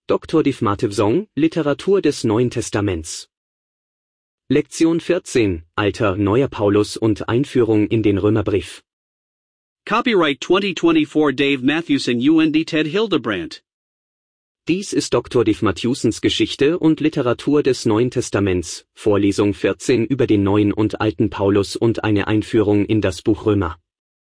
Dr. Div Matevsong, Literatur des Neuen Testaments. Lektion 14, Alter, Neuer Paulus und Einführung in den Römerbrief. Copyright 2024 Dave Matthewson UND Ted Hildebrandt. Dies ist Dr. Div Matthewsons Geschichte und Literatur des Neuen Testaments, Vorlesung 14 über den neuen und alten Paulus und eine Einführung in das Buch Römer.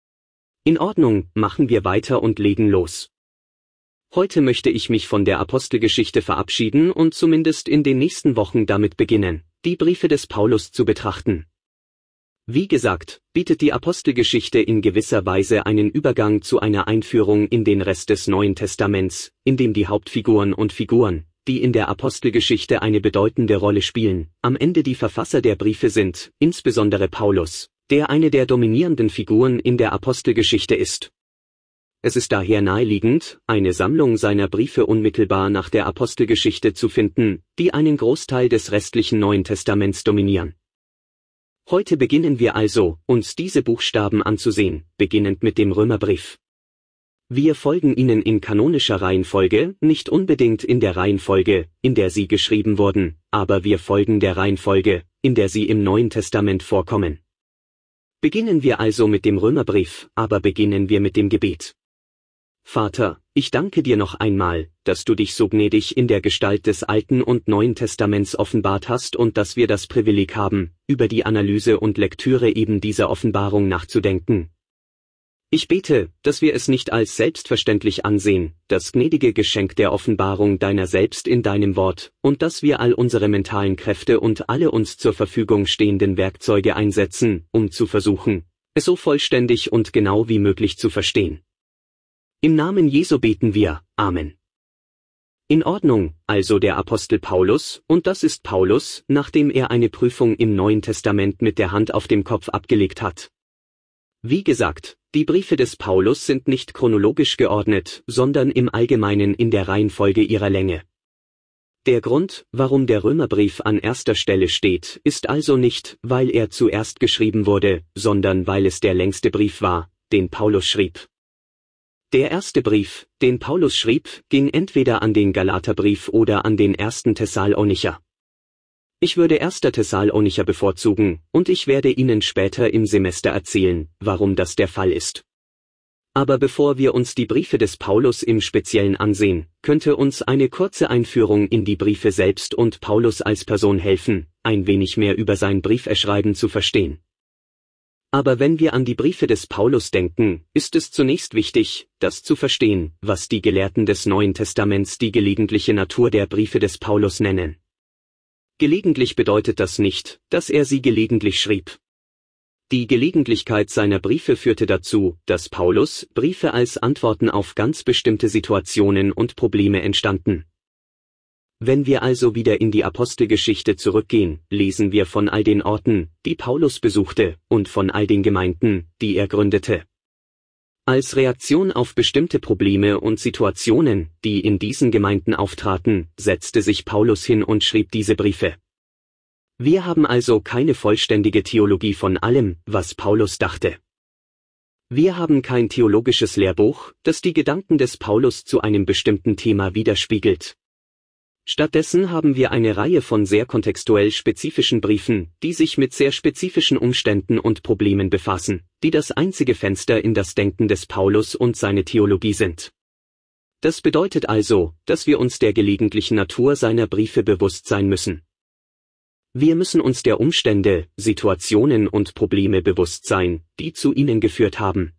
In Ordnung, machen wir weiter und legen los. Heute möchte ich mich von der Apostelgeschichte verabschieden und zumindest in den nächsten Wochen damit beginnen, die Briefe des Paulus zu betrachten. Wie gesagt, bietet die Apostelgeschichte in gewisser Weise einen Übergang zu einer Einführung in den Rest des Neuen Testaments, in dem die Hauptfiguren und Figuren, die in der Apostelgeschichte eine bedeutende Rolle spielen, am Ende die Verfasser der Briefe sind, insbesondere Paulus, der eine der dominierenden Figuren in der Apostelgeschichte ist. Es ist daher naheliegend, eine Sammlung seiner Briefe unmittelbar nach der Apostelgeschichte zu finden, die einen Großteil des restlichen Neuen Testaments dominieren. Heute beginnen wir also, uns diese Buchstaben anzusehen, beginnend mit dem Römerbrief. Wir folgen ihnen in kanonischer Reihenfolge, nicht unbedingt in der Reihenfolge, in der sie geschrieben wurden, aber wir folgen der Reihenfolge, in der sie im Neuen Testament vorkommen. Beginnen wir also mit dem Römerbrief, aber beginnen wir mit dem Gebet. Vater, ich danke dir noch einmal, dass du dich so gnädig in der Gestalt des Alten und Neuen Testaments offenbart hast und dass wir das Privileg haben, über die Analyse und Lektüre eben dieser Offenbarung nachzudenken. Ich bete, dass wir es nicht als selbstverständlich ansehen, das gnädige Geschenk der Offenbarung deiner selbst in deinem Wort, und dass wir all unsere mentalen Kräfte und alle uns zur Verfügung stehenden Werkzeuge einsetzen, um zu versuchen, es so vollständig und genau wie möglich zu verstehen. Im Namen Jesu beten wir, Amen. In Ordnung, also der Apostel Paulus, und das ist Paulus, nachdem er eine Prüfung im Neuen Testament mit der Hand auf dem Kopf abgelegt hat. Wie gesagt, die Briefe des Paulus sind nicht chronologisch geordnet, sondern im Allgemeinen in der Reihenfolge ihrer Länge. Der Grund, warum der Römerbrief an erster Stelle steht, ist also nicht, weil er zuerst geschrieben wurde, sondern weil es der längste Brief war, den Paulus schrieb. Der erste Brief, den Paulus schrieb, ging entweder an den Galaterbrief oder an den 1. Thessalonicher. Ich würde 1. Thessalonicher bevorzugen, und ich werde Ihnen später im Semester erzählen, warum das der Fall ist. Aber bevor wir uns die Briefe des Paulus im Speziellen ansehen, könnte uns eine kurze Einführung in die Briefe selbst und Paulus als Person helfen, ein wenig mehr über sein Brieferschreiben zu verstehen. Aber wenn wir an die Briefe des Paulus denken, ist es zunächst wichtig, das zu verstehen, was die Gelehrten des Neuen Testaments die gelegentliche Natur der Briefe des Paulus nennen. Gelegentlich bedeutet das nicht, dass er sie gelegentlich schrieb. Die Gelegentlichkeit seiner Briefe führte dazu, dass Paulus Briefe als Antworten auf ganz bestimmte Situationen und Probleme entstanden. Wenn wir also wieder in die Apostelgeschichte zurückgehen, lesen wir von all den Orten, die Paulus besuchte, und von all den Gemeinden, die er gründete. Als Reaktion auf bestimmte Probleme und Situationen, die in diesen Gemeinden auftraten, setzte sich Paulus hin und schrieb diese Briefe. Wir haben also keine vollständige Theologie von allem, was Paulus dachte. Wir haben kein theologisches Lehrbuch, das die Gedanken des Paulus zu einem bestimmten Thema widerspiegelt. Stattdessen haben wir eine Reihe von sehr kontextuell spezifischen Briefen, die sich mit sehr spezifischen Umständen und Problemen befassen, die das einzige Fenster in das Denken des Paulus und seine Theologie sind. Das bedeutet also, dass wir uns der gelegentlichen Natur seiner Briefe bewusst sein müssen. Wir müssen uns der Umstände, Situationen und Probleme bewusst sein, die zu ihnen geführt haben.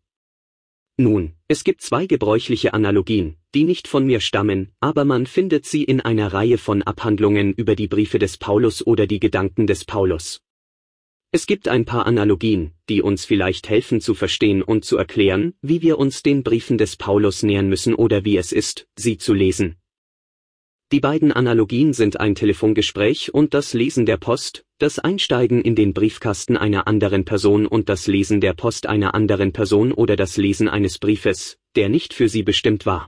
Nun, es gibt zwei gebräuchliche Analogien, die nicht von mir stammen, aber man findet sie in einer Reihe von Abhandlungen über die Briefe des Paulus oder die Gedanken des Paulus. Es gibt ein paar Analogien, die uns vielleicht helfen zu verstehen und zu erklären, wie wir uns den Briefen des Paulus nähern müssen oder wie es ist, sie zu lesen. Die beiden Analogien sind ein Telefongespräch und das Lesen der Post, das Einsteigen in den Briefkasten einer anderen Person und das Lesen der Post einer anderen Person oder das Lesen eines Briefes, der nicht für sie bestimmt war.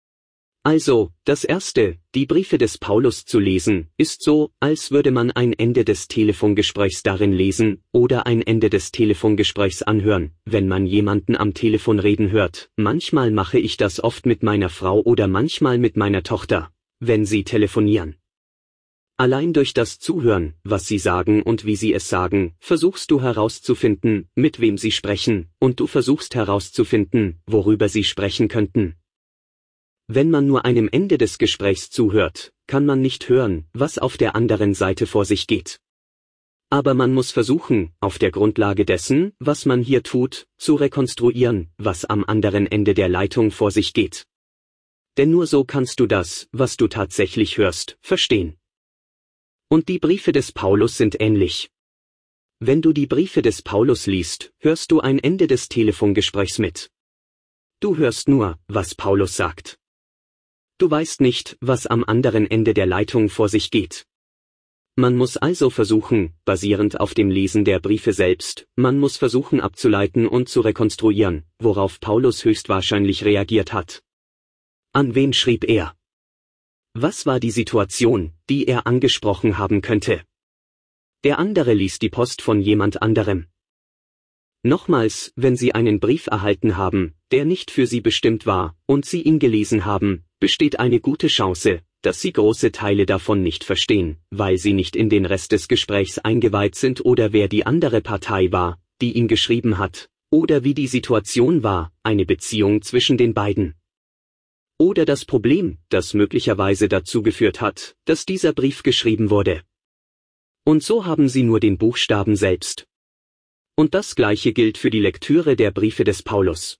Also, das erste, die Briefe des Paulus zu lesen, ist so, als würde man ein Ende des Telefongesprächs darin lesen, oder ein Ende des Telefongesprächs anhören, wenn man jemanden am Telefon reden hört. Manchmal mache ich das oft mit meiner Frau oder manchmal mit meiner Tochter. wenn sie telefonieren. Allein durch das Zuhören, was sie sagen und wie sie es sagen, versuchst du herauszufinden, mit wem sie sprechen, und du versuchst herauszufinden, worüber sie sprechen könnten. Wenn man nur einem Ende des Gesprächs zuhört, kann man nicht hören, was auf der anderen Seite vor sich geht. Aber man muss versuchen, auf der Grundlage dessen, was man hier tut, zu rekonstruieren, was am anderen Ende der Leitung vor sich geht. Denn nur so kannst du das, was du tatsächlich hörst, verstehen. Und die Briefe des Paulus sind ähnlich. Wenn du die Briefe des Paulus liest, hörst du ein Ende des Telefongesprächs mit. Du hörst nur, was Paulus sagt. Du weißt nicht, was am anderen Ende der Leitung vor sich geht. Man muss also versuchen, basierend auf dem Lesen der Briefe selbst, man muss versuchen abzuleiten und zu rekonstruieren, worauf Paulus höchstwahrscheinlich reagiert hat. An wen schrieb er? Was war die Situation, die er angesprochen haben könnte? Der andere liest die Post von jemand anderem. Nochmals, wenn Sie einen Brief erhalten haben, der nicht für Sie bestimmt war, und Sie ihn gelesen haben, besteht eine gute Chance, dass Sie große Teile davon nicht verstehen, weil Sie nicht in den Rest des Gesprächs eingeweiht sind oder wer die andere Partei war, die ihn geschrieben hat, oder wie die Situation war, eine Beziehung zwischen den beiden. Oder das Problem, das möglicherweise dazu geführt hat, dass dieser Brief geschrieben wurde. Und so haben Sie nur den Buchstaben selbst. Und das Gleiche gilt für die Lektüre der Briefe des Paulus.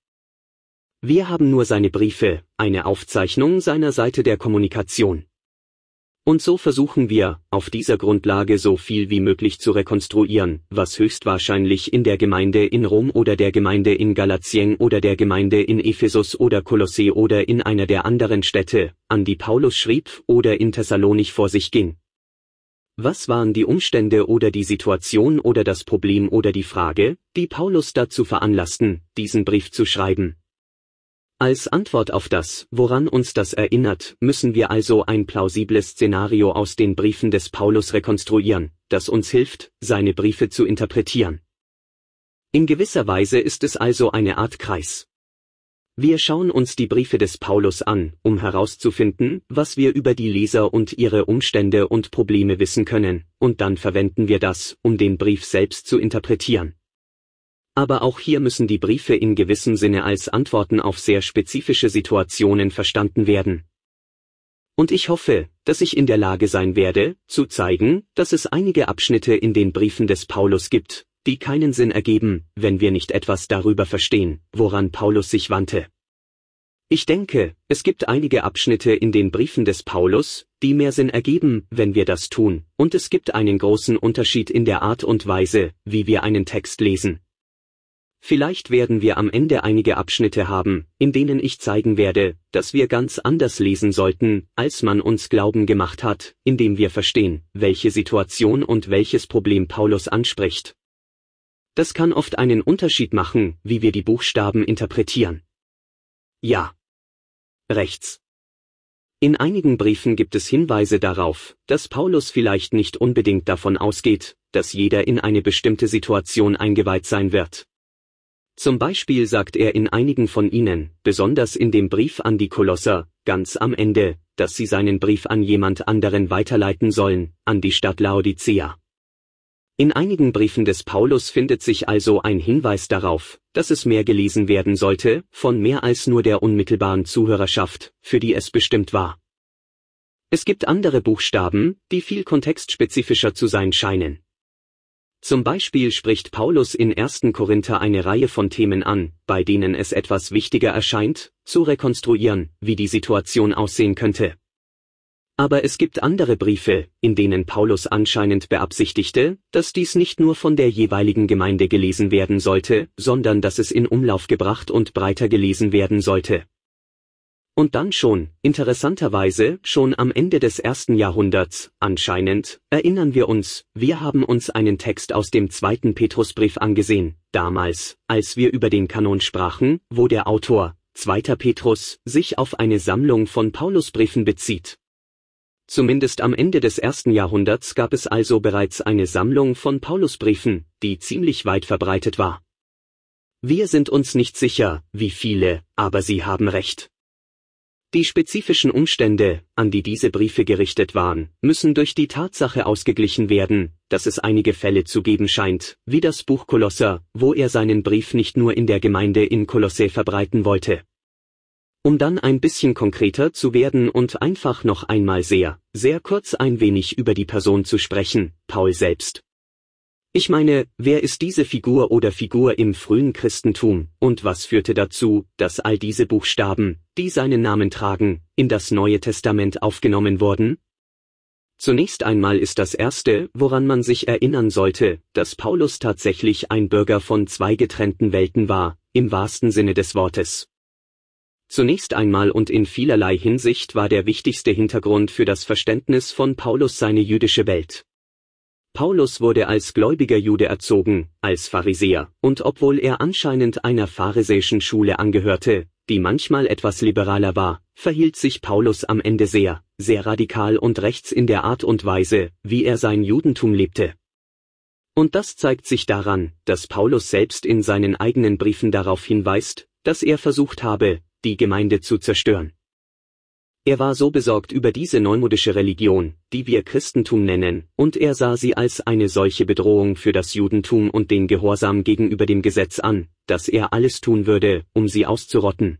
Wir haben nur seine Briefe, eine Aufzeichnung seiner Seite der Kommunikation. Und so versuchen wir, auf dieser Grundlage so viel wie möglich zu rekonstruieren, was höchstwahrscheinlich in der Gemeinde in Rom oder der Gemeinde in Galatien oder der Gemeinde in Ephesus oder Kolosse oder in einer der anderen Städte, an die Paulus schrieb, oder in Thessalonich vor sich ging. Was waren die Umstände oder die Situation oder das Problem oder die Frage, die Paulus dazu veranlassten, diesen Brief zu schreiben? Als Antwort auf das, woran uns das erinnert, müssen wir also ein plausibles Szenario aus den Briefen des Paulus rekonstruieren, das uns hilft, seine Briefe zu interpretieren. In gewisser Weise ist es also eine Art Kreis. Wir schauen uns die Briefe des Paulus an, um herauszufinden, was wir über die Leser und ihre Umstände und Probleme wissen können, und dann verwenden wir das, um den Brief selbst zu interpretieren. Aber auch hier müssen die Briefe in gewissem Sinne als Antworten auf sehr spezifische Situationen verstanden werden. Und ich hoffe, dass ich in der Lage sein werde, zu zeigen, dass es einige Abschnitte in den Briefen des Paulus gibt, die keinen Sinn ergeben, wenn wir nicht etwas darüber verstehen, woran Paulus sich wandte. Ich denke, es gibt einige Abschnitte in den Briefen des Paulus, die mehr Sinn ergeben, wenn wir das tun, und es gibt einen großen Unterschied in der Art und Weise, wie wir einen Text lesen. Vielleicht werden wir am Ende einige Abschnitte haben, in denen ich zeigen werde, dass wir ganz anders lesen sollten, als man uns glauben gemacht hat, indem wir verstehen, welche Situation und welches Problem Paulus anspricht. Das kann oft einen Unterschied machen, wie wir die Buchstaben interpretieren. Ja. Rechts. In einigen Briefen gibt es Hinweise darauf, dass Paulus vielleicht nicht unbedingt davon ausgeht, dass jeder in eine bestimmte Situation eingeweiht sein wird. Zum Beispiel sagt er in einigen von ihnen, besonders in dem Brief an die Kolosser, ganz am Ende, dass sie seinen Brief an jemand anderen weiterleiten sollen, an die Stadt Laodicea. In einigen Briefen des Paulus findet sich also ein Hinweis darauf, dass es mehr gelesen werden sollte, von mehr als nur der unmittelbaren Zuhörerschaft, für die es bestimmt war. Es gibt andere Buchstaben, die viel kontextspezifischer zu sein scheinen. Zum Beispiel spricht Paulus in 1. Korinther eine Reihe von Themen an, bei denen es etwas wichtiger erscheint, zu rekonstruieren, wie die Situation aussehen könnte. Aber es gibt andere Briefe, in denen Paulus anscheinend beabsichtigte, dass dies nicht nur von der jeweiligen Gemeinde gelesen werden sollte, sondern dass es in Umlauf gebracht und breiter gelesen werden sollte. Und dann schon, interessanterweise, schon am Ende des 1. Jahrhunderts, anscheinend, erinnern wir uns, wir haben uns einen Text aus dem 2. Petrusbrief angesehen, damals, als wir über den Kanon sprachen, wo der Autor, 2. Petrus, sich auf eine Sammlung von Paulusbriefen bezieht. Zumindest am Ende des 1. Jahrhunderts gab es also bereits eine Sammlung von Paulusbriefen, die ziemlich weit verbreitet war. Wir sind uns nicht sicher, wie viele, aber Sie haben recht. Die spezifischen Umstände, an die diese Briefe gerichtet waren, müssen durch die Tatsache ausgeglichen werden, dass es einige Fälle zu geben scheint, wie das Buch Kolosser, wo er seinen Brief nicht nur in der Gemeinde in Kolossä verbreiten wollte. Um dann ein bisschen konkreter zu werden und einfach noch einmal sehr kurz ein wenig über die Person zu sprechen, Paul selbst. Ich meine, wer ist diese Figur oder Figur im frühen Christentum, und was führte dazu, dass all diese Buchstaben, die seinen Namen tragen, in das Neue Testament aufgenommen wurden? Zunächst einmal ist das Erste, woran man sich erinnern sollte, dass Paulus tatsächlich ein Bürger von zwei getrennten Welten war, im wahrsten Sinne des Wortes. Zunächst einmal und in vielerlei Hinsicht war der wichtigste Hintergrund für das Verständnis von Paulus seine jüdische Welt. Paulus wurde als gläubiger Jude erzogen, als Pharisäer, und obwohl er anscheinend einer pharisäischen Schule angehörte, die manchmal etwas liberaler war, verhielt sich Paulus am Ende sehr radikal und rechts in der Art und Weise, wie er sein Judentum lebte. Und das zeigt sich daran, dass Paulus selbst in seinen eigenen Briefen darauf hinweist, dass er versucht habe, die Gemeinde zu zerstören. Er war so besorgt über diese neumodische Religion, die wir Christentum nennen, und er sah sie als eine solche Bedrohung für das Judentum und den Gehorsam gegenüber dem Gesetz an, dass er alles tun würde, um sie auszurotten.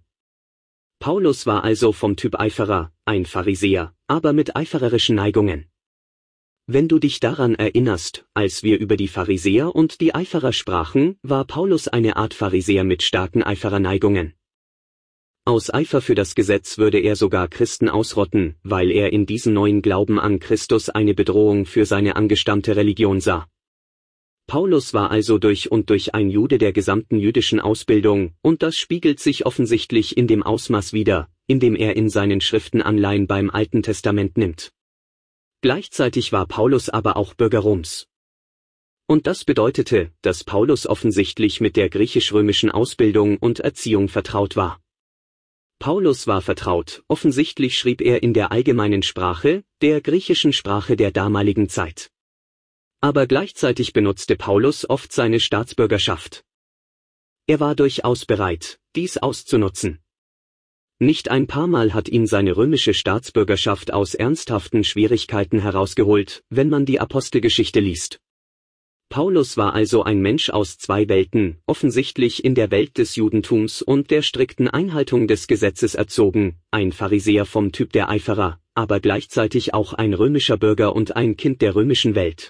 Paulus war also vom Typ Eiferer, ein Pharisäer, aber mit eifererischen Neigungen. Wenn du dich daran erinnerst, als wir über die Pharisäer und die Eiferer sprachen, war Paulus eine Art Pharisäer mit starken Eifererneigungen. Aus Eifer für das Gesetz würde er sogar Christen ausrotten, weil er in diesem neuen Glauben an Christus eine Bedrohung für seine angestammte Religion sah. Paulus war also durch und durch ein Jude der gesamten jüdischen Ausbildung, und das spiegelt sich offensichtlich in dem Ausmaß wider, in dem er in seinen Schriften Anleihen beim Alten Testament nimmt. Gleichzeitig war Paulus aber auch Bürger Roms. Und das bedeutete, dass Paulus offensichtlich mit der griechisch-römischen Ausbildung und Erziehung vertraut war. Paulus war vertraut, offensichtlich schrieb er in der allgemeinen Sprache, der griechischen Sprache der damaligen Zeit. Aber gleichzeitig benutzte Paulus oft seine Staatsbürgerschaft. Er war durchaus bereit, dies auszunutzen. Nicht ein paar Mal hat ihn seine römische Staatsbürgerschaft aus ernsthaften Schwierigkeiten herausgeholt, wenn man die Apostelgeschichte liest. Paulus war also ein Mensch aus zwei Welten, offensichtlich in der Welt des Judentums und der strikten Einhaltung des Gesetzes erzogen, ein Pharisäer vom Typ der Eiferer, aber gleichzeitig auch ein römischer Bürger und ein Kind der römischen Welt.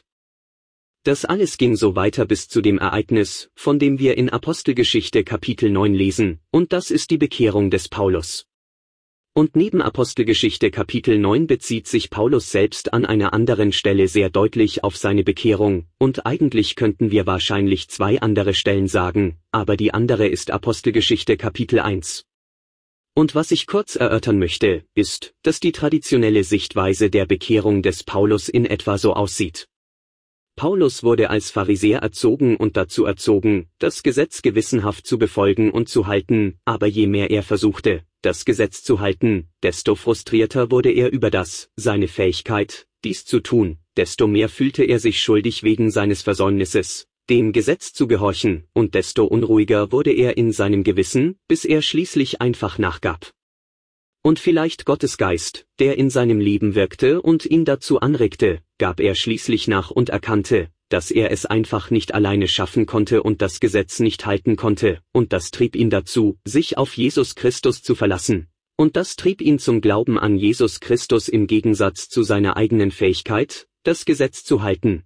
Das alles ging so weiter bis zu dem Ereignis, von dem wir in Apostelgeschichte Kapitel 9 lesen, und das ist die Bekehrung des Paulus. Und neben Apostelgeschichte Kapitel 9 bezieht sich Paulus selbst an einer anderen Stelle sehr deutlich auf seine Bekehrung, und eigentlich könnten wir wahrscheinlich zwei andere Stellen sagen, aber die andere ist Apostelgeschichte Kapitel 1. Und was ich kurz erörtern möchte, ist, dass die traditionelle Sichtweise der Bekehrung des Paulus in etwa so aussieht. Paulus wurde als Pharisäer erzogen und dazu erzogen, das Gesetz gewissenhaft zu befolgen und zu halten, aber je mehr er versuchte, das Gesetz zu halten, desto frustrierter wurde er über seine Fähigkeit, dies zu tun, desto mehr fühlte er sich schuldig wegen seines Versäumnisses, dem Gesetz zu gehorchen, und desto unruhiger wurde er in seinem Gewissen, bis er schließlich einfach nachgab. Und vielleicht Gottes Geist, der in seinem Leben wirkte und ihn dazu anregte, gab er schließlich nach und erkannte, dass er es einfach nicht alleine schaffen konnte und das Gesetz nicht halten konnte, und das trieb ihn dazu, sich auf Jesus Christus zu verlassen. Und das trieb ihn zum Glauben an Jesus Christus im Gegensatz zu seiner eigenen Fähigkeit, das Gesetz zu halten.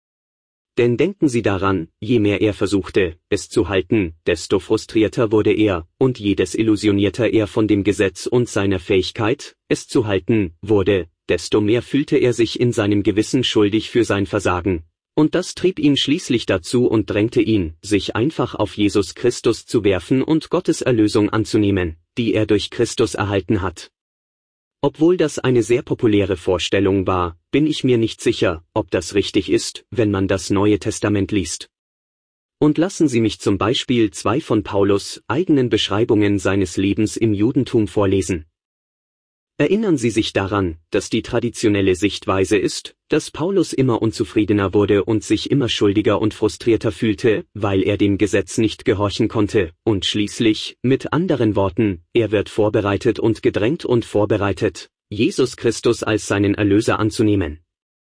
Denn denken Sie daran, je mehr er versuchte, es zu halten, desto frustrierter wurde er, und je desillusionierter er von dem Gesetz und seiner Fähigkeit, es zu halten, wurde, desto mehr fühlte er sich in seinem Gewissen schuldig für sein Versagen. Und das trieb ihn schließlich dazu und drängte ihn, sich einfach auf Jesus Christus zu werfen und Gottes Erlösung anzunehmen, die er durch Christus erhalten hat. Obwohl das eine sehr populäre Vorstellung war, bin ich mir nicht sicher, ob das richtig ist, wenn man das Neue Testament liest. Und lassen Sie mich zum Beispiel zwei von Paulus' eigenen Beschreibungen seines Lebens im Judentum vorlesen. Erinnern Sie sich daran, dass die traditionelle Sichtweise ist, dass Paulus immer unzufriedener wurde und sich immer schuldiger und frustrierter fühlte, weil er dem Gesetz nicht gehorchen konnte, und schließlich, mit anderen Worten, er wird vorbereitet und gedrängt und vorbereitet, Jesus Christus als seinen Erlöser anzunehmen.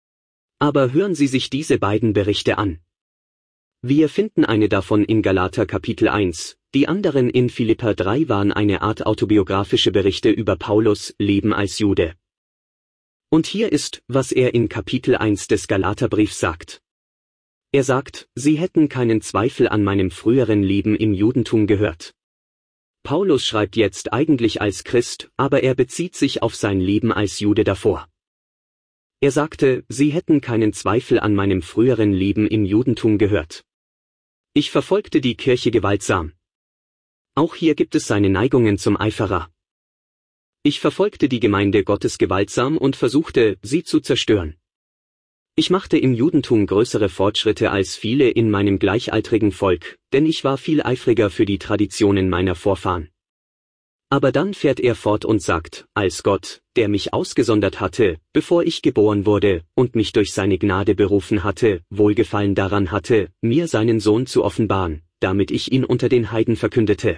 Aber hören Sie sich diese beiden Berichte an. Wir finden eine davon in Galater Kapitel 1, die anderen in Philipper 3 waren eine Art autobiografische Berichte über Paulus' Leben als Jude. Und hier ist, was er in Kapitel 1 des Galaterbriefs sagt. Er sagt, sie hätten keinen Zweifel an meinem früheren Leben im Judentum gehört. Paulus schreibt jetzt eigentlich als Christ, aber er bezieht sich auf sein Leben als Jude davor. Er sagte, sie hätten keinen Zweifel an meinem früheren Leben im Judentum gehört. Ich verfolgte die Kirche gewaltsam. Auch hier gibt es seine Neigungen zum Eiferer. Ich verfolgte die Gemeinde Gottes gewaltsam und versuchte, sie zu zerstören. Ich machte im Judentum größere Fortschritte als viele in meinem gleichaltrigen Volk, denn ich war viel eifriger für die Traditionen meiner Vorfahren. Aber dann fährt er fort und sagt, als Gott, der mich ausgesondert hatte, bevor ich geboren wurde, und mich durch seine Gnade berufen hatte, Wohlgefallen daran hatte, mir seinen Sohn zu offenbaren, damit ich ihn unter den Heiden verkündete.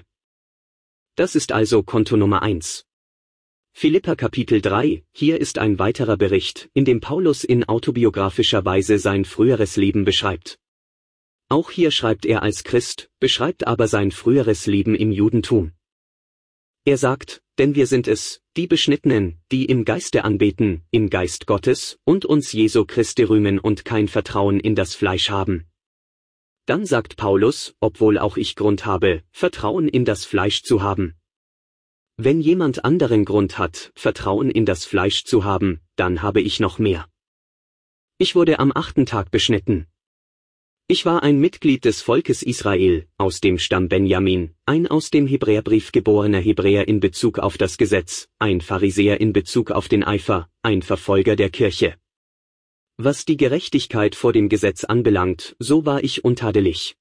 Das ist also Konto Nummer 1. Philipper Kapitel 3, hier ist ein weiterer Bericht, in dem Paulus in autobiografischer Weise sein früheres Leben beschreibt. Auch hier schreibt er als Christ, beschreibt aber sein früheres Leben im Judentum. Er sagt, denn wir sind es, die Beschnittenen, die im Geiste anbeten, im Geist Gottes, und uns Jesu Christi rühmen und kein Vertrauen in das Fleisch haben. Dann sagt Paulus, obwohl auch ich Grund habe, Vertrauen in das Fleisch zu haben. Wenn jemand anderen Grund hat, Vertrauen in das Fleisch zu haben, dann habe ich noch mehr. Ich wurde am 8. Tag beschnitten. Ich war ein Mitglied des Volkes Israel, aus dem Stamm Benjamin, ein aus dem Hebräerbrief geborener Hebräer in Bezug auf das Gesetz, ein Pharisäer in Bezug auf den Eifer, ein Verfolger der Kirche. Was die Gerechtigkeit vor dem Gesetz anbelangt, so war ich untadelig.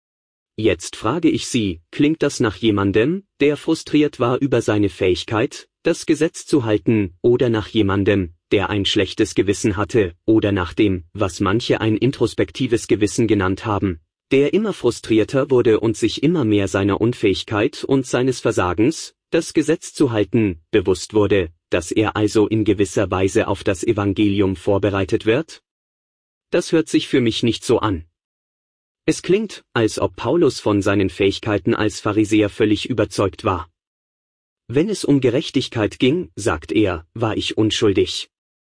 Jetzt frage ich Sie, klingt das nach jemandem, der frustriert war über seine Fähigkeit, das Gesetz zu halten, oder nach jemandem, der ein schlechtes Gewissen hatte, oder nach dem, was manche ein introspektives Gewissen genannt haben, der immer frustrierter wurde und sich immer mehr seiner Unfähigkeit und seines Versagens, das Gesetz zu halten, bewusst wurde, dass er also in gewisser Weise auf das Evangelium vorbereitet wird? Das hört sich für mich nicht so an. Es klingt, als ob Paulus von seinen Fähigkeiten als Pharisäer völlig überzeugt war. Wenn es um Gerechtigkeit ging, sagt er, war ich unschuldig.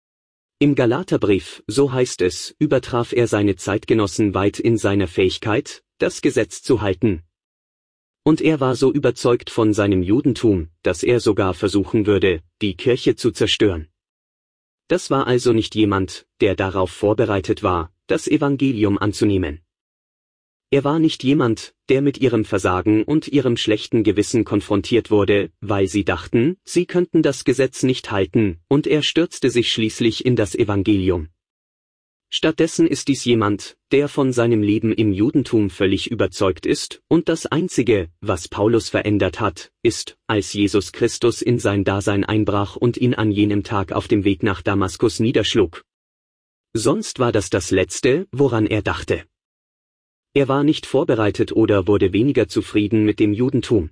Im Galaterbrief, so heißt es, übertraf er seine Zeitgenossen weit in seiner Fähigkeit, das Gesetz zu halten. Und er war so überzeugt von seinem Judentum, dass er sogar versuchen würde, die Kirche zu zerstören. Das war also nicht jemand, der darauf vorbereitet war, das Evangelium anzunehmen. Er war nicht jemand, der mit ihrem Versagen und ihrem schlechten Gewissen konfrontiert wurde, weil sie dachten, sie könnten das Gesetz nicht halten, und er stürzte sich schließlich in das Evangelium. Stattdessen ist dies jemand, der von seinem Leben im Judentum völlig überzeugt ist, und das Einzige, was Paulus verändert hat, ist, als Jesus Christus in sein Dasein einbrach und ihn an jenem Tag auf dem Weg nach Damaskus niederschlug. Sonst war das Letzte, woran er dachte. Er war nicht vorbereitet oder wurde weniger zufrieden mit dem Judentum.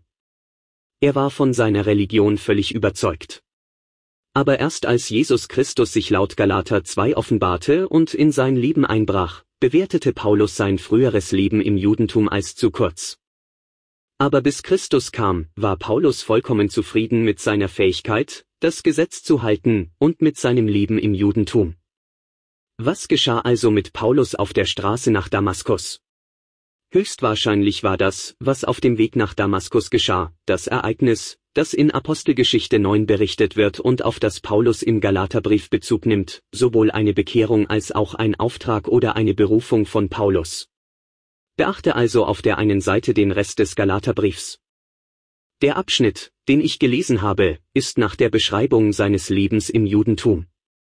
Er war von seiner Religion völlig überzeugt. Aber erst als Jesus Christus sich laut Galater 2 offenbarte und in sein Leben einbrach, bewertete Paulus sein früheres Leben im Judentum als zu kurz. Aber bis Christus kam, war Paulus vollkommen zufrieden mit seiner Fähigkeit, das Gesetz zu halten, und mit seinem Leben im Judentum. Was geschah also mit Paulus auf der Straße nach Damaskus? Höchstwahrscheinlich war das, was auf dem Weg nach Damaskus geschah, das Ereignis, das in Apostelgeschichte 9 berichtet wird und auf das Paulus im Galaterbrief Bezug nimmt, sowohl eine Bekehrung als auch ein Auftrag oder eine Berufung von Paulus. Beachte also auf der einen Seite den Rest des Galaterbriefs. Der Abschnitt, den ich gelesen habe, ist nach der Beschreibung seines Lebens im Judentum.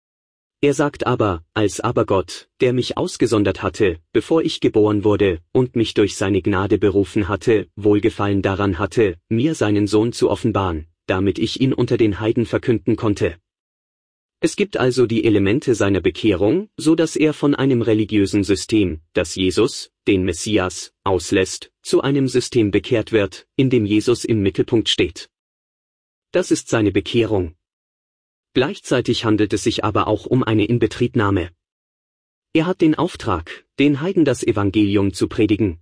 Er sagt aber, als aber Gott, der mich ausgesondert hatte, bevor ich geboren wurde, und mich durch seine Gnade berufen hatte, Wohlgefallen daran hatte, mir seinen Sohn zu offenbaren, damit ich ihn unter den Heiden verkünden konnte. Es gibt also die Elemente seiner Bekehrung, so dass er von einem religiösen System, das Jesus, den Messias, auslässt, zu einem System bekehrt wird, in dem Jesus im Mittelpunkt steht. Das ist seine Bekehrung. Gleichzeitig handelt es sich aber auch um eine Inbetriebnahme. Er hat den Auftrag, den Heiden das Evangelium zu predigen.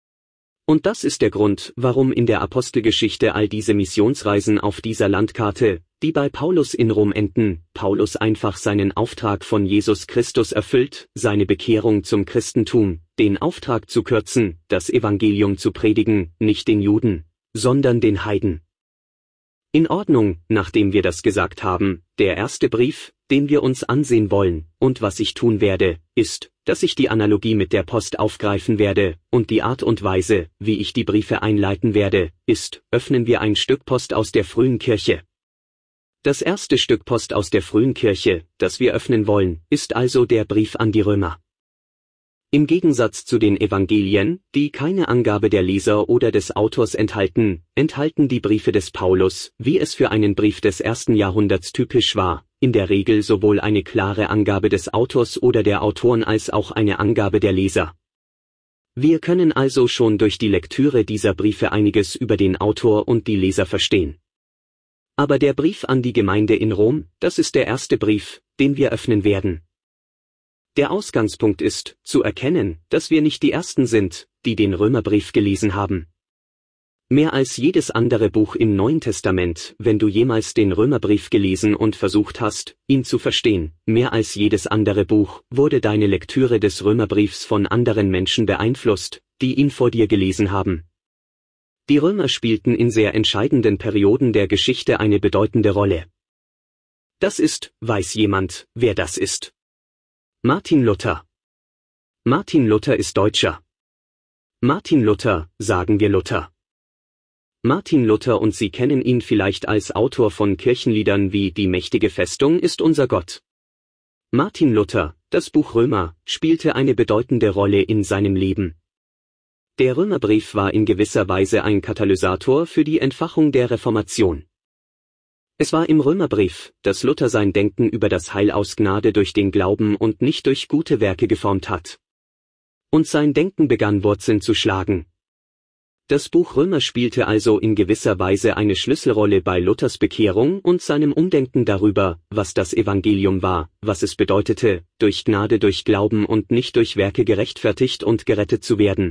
Und das ist der Grund, warum in der Apostelgeschichte all diese Missionsreisen auf dieser Landkarte, die bei Paulus in Rom enden, Paulus einfach seinen Auftrag von Jesus Christus erfüllt, seine Bekehrung zum Christentum, den Auftrag zu kürzen, das Evangelium zu predigen, nicht den Juden, sondern den Heiden. In Ordnung, nachdem wir das gesagt haben, der erste Brief, den wir uns ansehen wollen, und was ich tun werde, ist, dass ich die Analogie mit der Post aufgreifen werde, und die Art und Weise, wie ich die Briefe einleiten werde, ist, öffnen wir ein Stück Post aus der frühen Kirche. Das erste Stück Post aus der frühen Kirche, das wir öffnen wollen, ist also der Brief an die Römer. Im Gegensatz zu den Evangelien, die keine Angabe der Leser oder des Autors enthalten, enthalten die Briefe des Paulus, wie es für einen Brief des 1. Jahrhunderts typisch war, in der Regel sowohl eine klare Angabe des Autors oder der Autoren als auch eine Angabe der Leser. Wir können also schon durch die Lektüre dieser Briefe einiges über den Autor und die Leser verstehen. Aber der Brief an die Gemeinde in Rom, das ist der erste Brief, den wir öffnen werden. Der Ausgangspunkt ist, zu erkennen, dass wir nicht die Ersten sind, die den Römerbrief gelesen haben. Mehr als jedes andere Buch im Neuen Testament, wenn du jemals den Römerbrief gelesen und versucht hast, ihn zu verstehen, mehr als jedes andere Buch, wurde deine Lektüre des Römerbriefs von anderen Menschen beeinflusst, die ihn vor dir gelesen haben. Die Römer spielten in sehr entscheidenden Perioden der Geschichte eine bedeutende Rolle. Das ist, weiß jemand, wer das ist? Martin Luther. Martin Luther ist Deutscher. Martin Luther, sagen wir Luther. Martin Luther, und Sie kennen ihn vielleicht als Autor von Kirchenliedern wie Die mächtige Festung ist unser Gott. Martin Luther, das Buch Römer, spielte eine bedeutende Rolle in seinem Leben. Der Römerbrief war in gewisser Weise ein Katalysator für die Entfachung der Reformation. Es war im Römerbrief, dass Luther sein Denken über das Heil aus Gnade durch den Glauben und nicht durch gute Werke geformt hat. Und sein Denken begann Wurzeln zu schlagen. Das Buch Römer spielte also in gewisser Weise eine Schlüsselrolle bei Luthers Bekehrung und seinem Umdenken darüber, was das Evangelium war, was es bedeutete, durch Gnade durch Glauben und nicht durch Werke gerechtfertigt und gerettet zu werden.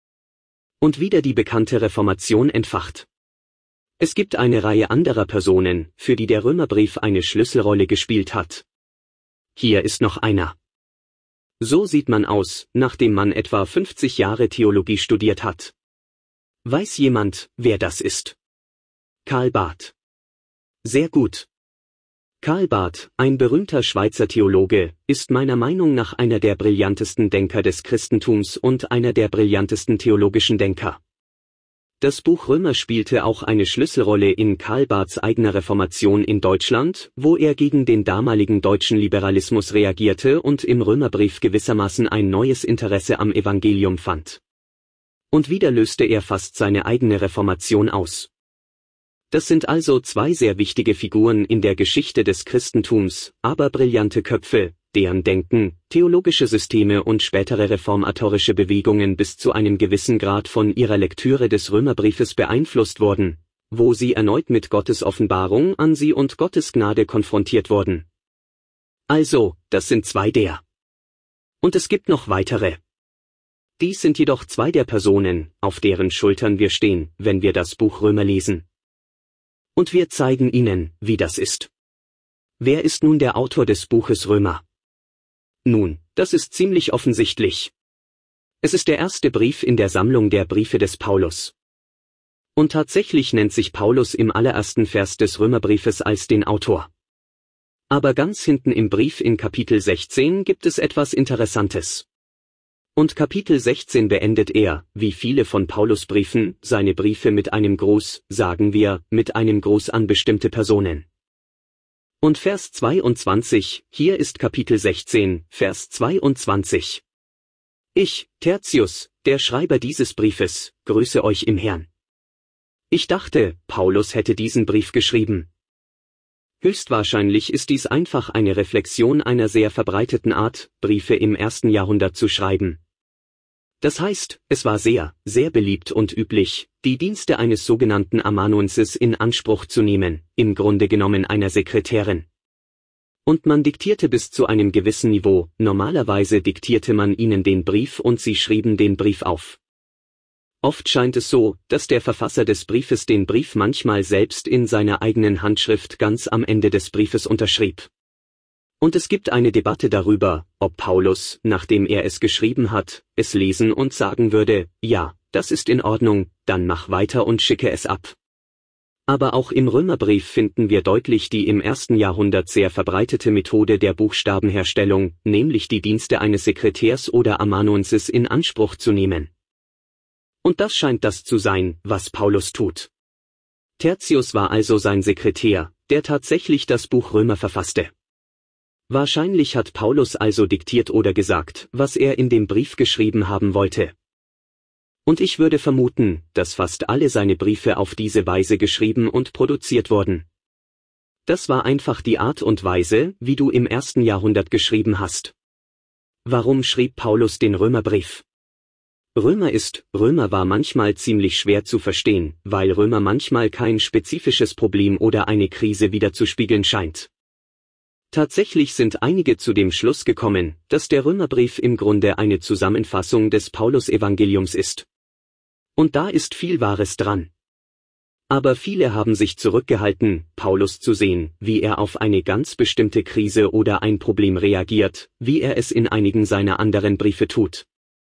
Und wieder die bekannte Reformation entfacht. Es gibt eine Reihe anderer Personen, für die der Römerbrief eine Schlüsselrolle gespielt hat. Hier ist noch einer. So sieht man aus, nachdem man etwa 50 Jahre Theologie studiert hat. Weiß jemand, wer das ist? Karl Barth. Sehr gut. Karl Barth, ein berühmter Schweizer Theologe, ist meiner Meinung nach einer der brillantesten Denker des Christentums und einer der brillantesten theologischen Denker. Das Buch Römer spielte auch eine Schlüsselrolle in Karl Barths eigener Reformation in Deutschland, wo er gegen den damaligen deutschen Liberalismus reagierte und im Römerbrief gewissermaßen ein neues Interesse am Evangelium fand. Und wieder löste er fast seine eigene Reformation aus. Das sind also zwei sehr wichtige Figuren in der Geschichte des Christentums, aber brillante Köpfe, deren Denken, theologische Systeme und spätere reformatorische Bewegungen bis zu einem gewissen Grad von ihrer Lektüre des Römerbriefes beeinflusst wurden, wo sie erneut mit Gottes Offenbarung an sie und Gottes Gnade konfrontiert wurden. Also, das sind zwei der. Und es gibt noch weitere. Dies sind jedoch zwei der Personen, auf deren Schultern wir stehen, wenn wir das Buch Römer lesen. Und wir zeigen Ihnen, wie das ist. Wer ist nun der Autor des Buches Römer? Nun, das ist ziemlich offensichtlich. Es ist der erste Brief in der Sammlung der Briefe des Paulus. Und tatsächlich nennt sich Paulus im allerersten Vers des Römerbriefes als den Autor. Aber ganz hinten im Brief in Kapitel 16 gibt es etwas Interessantes. Und Kapitel 16 beendet er, wie viele von Paulus Briefen, seine Briefe mit einem Gruß, sagen wir, mit einem Gruß an bestimmte Personen. Und Vers 22, hier ist Kapitel 16, Vers 22. Ich, Tertius, der Schreiber dieses Briefes, grüße euch im Herrn. Ich dachte, Paulus hätte diesen Brief geschrieben. Höchstwahrscheinlich ist dies einfach eine Reflexion einer sehr verbreiteten Art, Briefe im 1. Jahrhundert zu schreiben. Das heißt, es war sehr, sehr beliebt und üblich, die Dienste eines sogenannten Amanuenses in Anspruch zu nehmen, im Grunde genommen einer Sekretärin. Und man diktierte bis zu einem gewissen Niveau, normalerweise diktierte man ihnen den Brief und sie schrieben den Brief auf. Oft scheint es so, dass der Verfasser des Briefes den Brief manchmal selbst in seiner eigenen Handschrift ganz am Ende des Briefes unterschrieb. Und es gibt eine Debatte darüber, ob Paulus, nachdem er es geschrieben hat, es lesen und sagen würde, ja, das ist in Ordnung, dann mach weiter und schicke es ab. Aber auch im Römerbrief finden wir deutlich die im 1. Jahrhundert sehr verbreitete Methode der Buchstabenherstellung, nämlich die Dienste eines Sekretärs oder Amanuenses in Anspruch zu nehmen. Und das scheint das zu sein, was Paulus tut. Tertius war also sein Sekretär, der tatsächlich das Buch Römer verfasste. Wahrscheinlich hat Paulus also diktiert oder gesagt, was er in dem Brief geschrieben haben wollte. Und ich würde vermuten, dass fast alle seine Briefe auf diese Weise geschrieben und produziert wurden. Das war einfach die Art und Weise, wie du im 1. Jahrhundert geschrieben hast. Warum schrieb Paulus den Römerbrief? Römer war manchmal ziemlich schwer zu verstehen, weil Römer manchmal kein spezifisches Problem oder eine Krise widerzuspiegeln scheint. Tatsächlich sind einige zu dem Schluss gekommen, dass der Römerbrief im Grunde eine Zusammenfassung des Paulus-Evangeliums ist. Und da ist viel Wahres dran. Aber viele haben sich zurückgehalten, Paulus zu sehen, wie er auf eine ganz bestimmte Krise oder ein Problem reagiert, wie er es in einigen seiner anderen Briefe tut.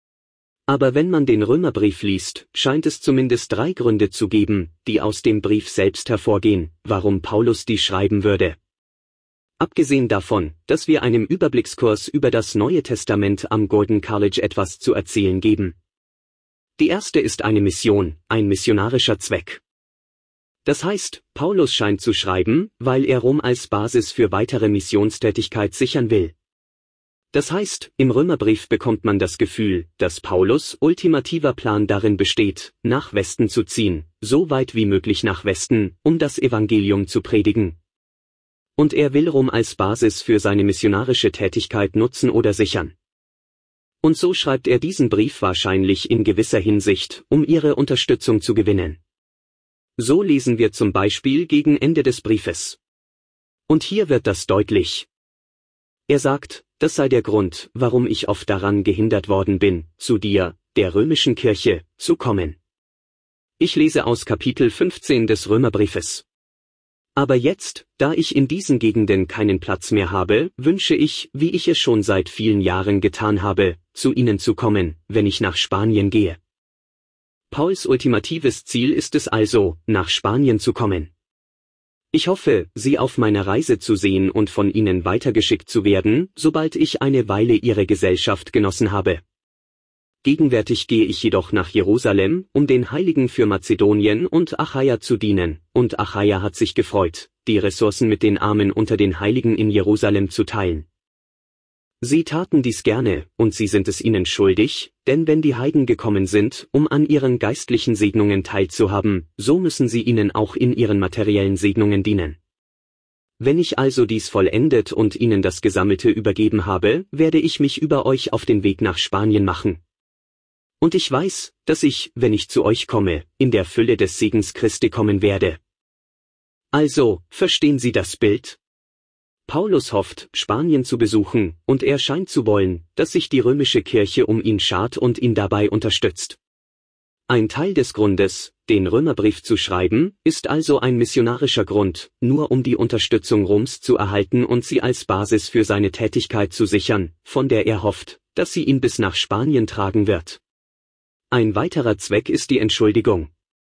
Aber wenn man den Römerbrief liest, scheint es zumindest 3 Gründe zu geben, die aus dem Brief selbst hervorgehen, warum Paulus die schreiben würde. Abgesehen davon, dass wir einem Überblickskurs über das Neue Testament am Gordon College etwas zu erzählen geben. Die erste ist eine Mission, ein missionarischer Zweck. Das heißt, Paulus scheint zu schreiben, weil er Rom als Basis für weitere Missionstätigkeit sichern will. Das heißt, im Römerbrief bekommt man das Gefühl, dass Paulus' ultimativer Plan darin besteht, nach Westen zu ziehen, so weit wie möglich nach Westen, um das Evangelium zu predigen. Und er will Rom als Basis für seine missionarische Tätigkeit nutzen oder sichern. Und so schreibt er diesen Brief wahrscheinlich in gewisser Hinsicht, um ihre Unterstützung zu gewinnen. So lesen wir zum Beispiel gegen Ende des Briefes. Und hier wird das deutlich. Er sagt, das sei der Grund, warum ich oft daran gehindert worden bin, zu dir, der römischen Kirche, zu kommen. Ich lese aus Kapitel 15 des Römerbriefes. Aber jetzt, da ich in diesen Gegenden keinen Platz mehr habe, wünsche ich, wie ich es schon seit vielen Jahren getan habe, zu ihnen zu kommen, wenn ich nach Spanien gehe. Pauls ultimatives Ziel ist es also, nach Spanien zu kommen. Ich hoffe, Sie auf meiner Reise zu sehen und von Ihnen weitergeschickt zu werden, sobald ich eine Weile Ihre Gesellschaft genossen habe. Gegenwärtig gehe ich jedoch nach Jerusalem, um den Heiligen für Mazedonien und Achaia zu dienen, und Achaia hat sich gefreut, die Ressourcen mit den Armen unter den Heiligen in Jerusalem zu teilen. Sie taten dies gerne, und sie sind es ihnen schuldig, denn wenn die Heiden gekommen sind, um an ihren geistlichen Segnungen teilzuhaben, so müssen sie ihnen auch in ihren materiellen Segnungen dienen. Wenn ich also dies vollendet und ihnen das Gesammelte übergeben habe, werde ich mich über euch auf den Weg nach Spanien machen. Und ich weiß, dass ich, wenn ich zu euch komme, in der Fülle des Segens Christi kommen werde. Also, verstehen Sie das Bild? Paulus hofft, Spanien zu besuchen, und er scheint zu wollen, dass sich die römische Kirche um ihn schart und ihn dabei unterstützt. Ein Teil des Grundes, den Römerbrief zu schreiben, ist also ein missionarischer Grund, nur um die Unterstützung Roms zu erhalten und sie als Basis für seine Tätigkeit zu sichern, von der er hofft, dass sie ihn bis nach Spanien tragen wird. Ein weiterer Zweck ist die Entschuldigung.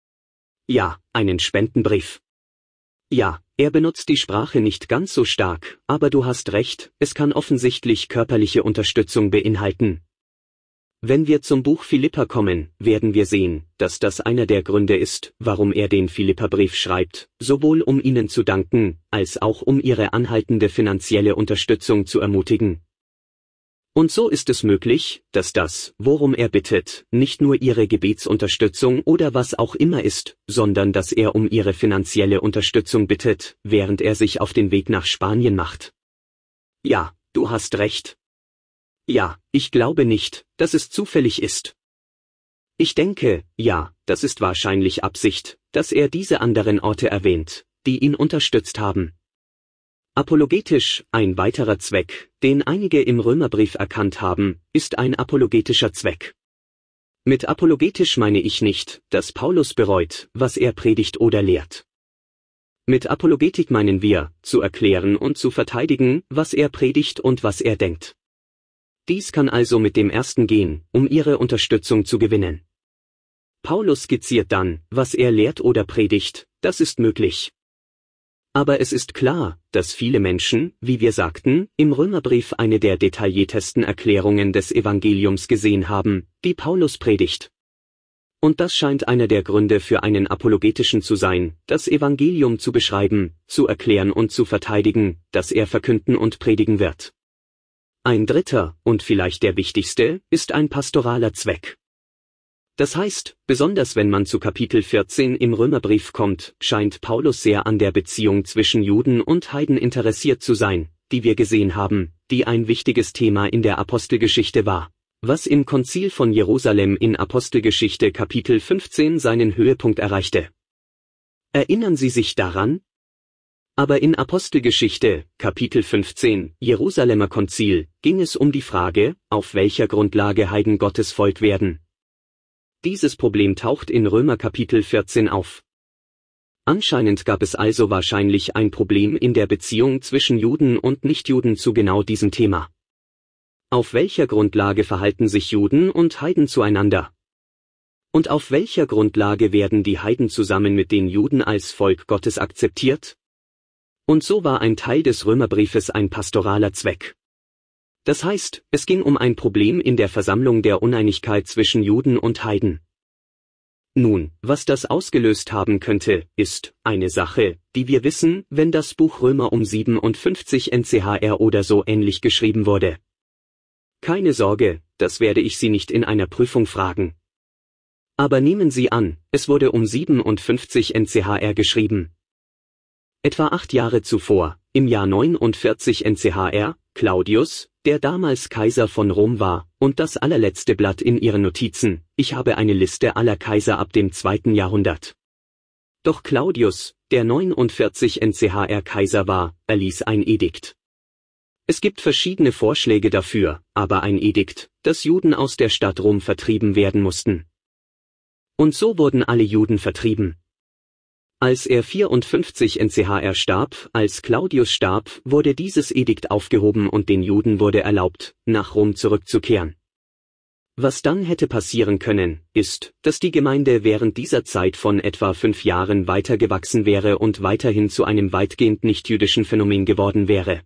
Ja, einen Spendenbrief. Ja, er benutzt die Sprache nicht ganz so stark, aber du hast recht, es kann offensichtlich körperliche Unterstützung beinhalten. Wenn wir zum Buch Philipper kommen, werden wir sehen, dass das einer der Gründe ist, warum er den Philipperbrief schreibt, sowohl um ihnen zu danken, als auch um ihre anhaltende finanzielle Unterstützung zu ermutigen. Und so ist es möglich, dass das, worum er bittet, nicht nur ihre Gebetsunterstützung oder was auch immer ist, sondern dass er um ihre finanzielle Unterstützung bittet, während er sich auf den Weg nach Spanien macht. Ja, du hast recht. Ja, ich glaube nicht, dass es zufällig ist. Ich denke, ja, das ist wahrscheinlich Absicht, dass er diese anderen Orte erwähnt, die ihn unterstützt haben. Apologetisch, ein weiterer Zweck, den einige im Römerbrief erkannt haben, ist ein apologetischer Zweck. Mit apologetisch meine ich nicht, dass Paulus bereut, was er predigt oder lehrt. Mit Apologetik meinen wir, zu erklären und zu verteidigen, was er predigt und was er denkt. Dies kann also mit dem ersten gehen, um ihre Unterstützung zu gewinnen. Paulus skizziert dann, was er lehrt oder predigt, das ist möglich. Aber es ist klar, dass viele Menschen, wie wir sagten, im Römerbrief eine der detailliertesten Erklärungen des Evangeliums gesehen haben, die Paulus predigt. Und das scheint einer der Gründe für einen apologetischen zu sein, das Evangelium zu beschreiben, zu erklären und zu verteidigen, das er verkünden und predigen wird. Ein dritter, und vielleicht der wichtigste, ist ein pastoraler Zweck. Das heißt, besonders wenn man zu Kapitel 14 im Römerbrief kommt, scheint Paulus sehr an der Beziehung zwischen Juden und Heiden interessiert zu sein, die wir gesehen haben, die ein wichtiges Thema in der Apostelgeschichte war, was im Konzil von Jerusalem in Apostelgeschichte Kapitel 15 seinen Höhepunkt erreichte. Erinnern Sie sich daran? Aber in Apostelgeschichte, Kapitel 15, Jerusalemer Konzil, ging es um die Frage, auf welcher Grundlage Heiden Gottes Volk werden. Dieses Problem taucht in Römer Kapitel 14 auf. Anscheinend gab es also wahrscheinlich ein Problem in der Beziehung zwischen Juden und Nichtjuden zu genau diesem Thema. Auf welcher Grundlage verhalten sich Juden und Heiden zueinander? Und auf welcher Grundlage werden die Heiden zusammen mit den Juden als Volk Gottes akzeptiert? Und so war ein Teil des Römerbriefes ein pastoraler Zweck. Das heißt, es ging um ein Problem in der Versammlung der Uneinigkeit zwischen Juden und Heiden. Nun, was das ausgelöst haben könnte, ist eine Sache, die wir wissen, wenn das Buch Römer um 57 NCHR oder so ähnlich geschrieben wurde. Keine Sorge, das werde ich Sie nicht in einer Prüfung fragen. Aber nehmen Sie an, es wurde um 57 NCHR geschrieben. Etwa 8 Jahre zuvor, im Jahr 49 NCHR, Claudius, der damals Kaiser von Rom war, und das allerletzte Blatt in Ihren Notizen, ich habe eine Liste aller Kaiser ab dem 2. Jahrhundert. Doch Claudius, der 49 NCHR Kaiser war, erließ ein Edikt. Es gibt verschiedene Vorschläge dafür, aber ein Edikt, dass Juden aus der Stadt Rom vertrieben werden mussten. Und so wurden alle Juden vertrieben. Als er 54 NCHR starb, als Claudius starb, wurde dieses Edikt aufgehoben und den Juden wurde erlaubt, nach Rom zurückzukehren. Was dann hätte passieren können, ist, dass die Gemeinde während dieser Zeit von etwa 5 Jahren weiter gewachsen wäre und weiterhin zu einem weitgehend nichtjüdischen Phänomen geworden wäre.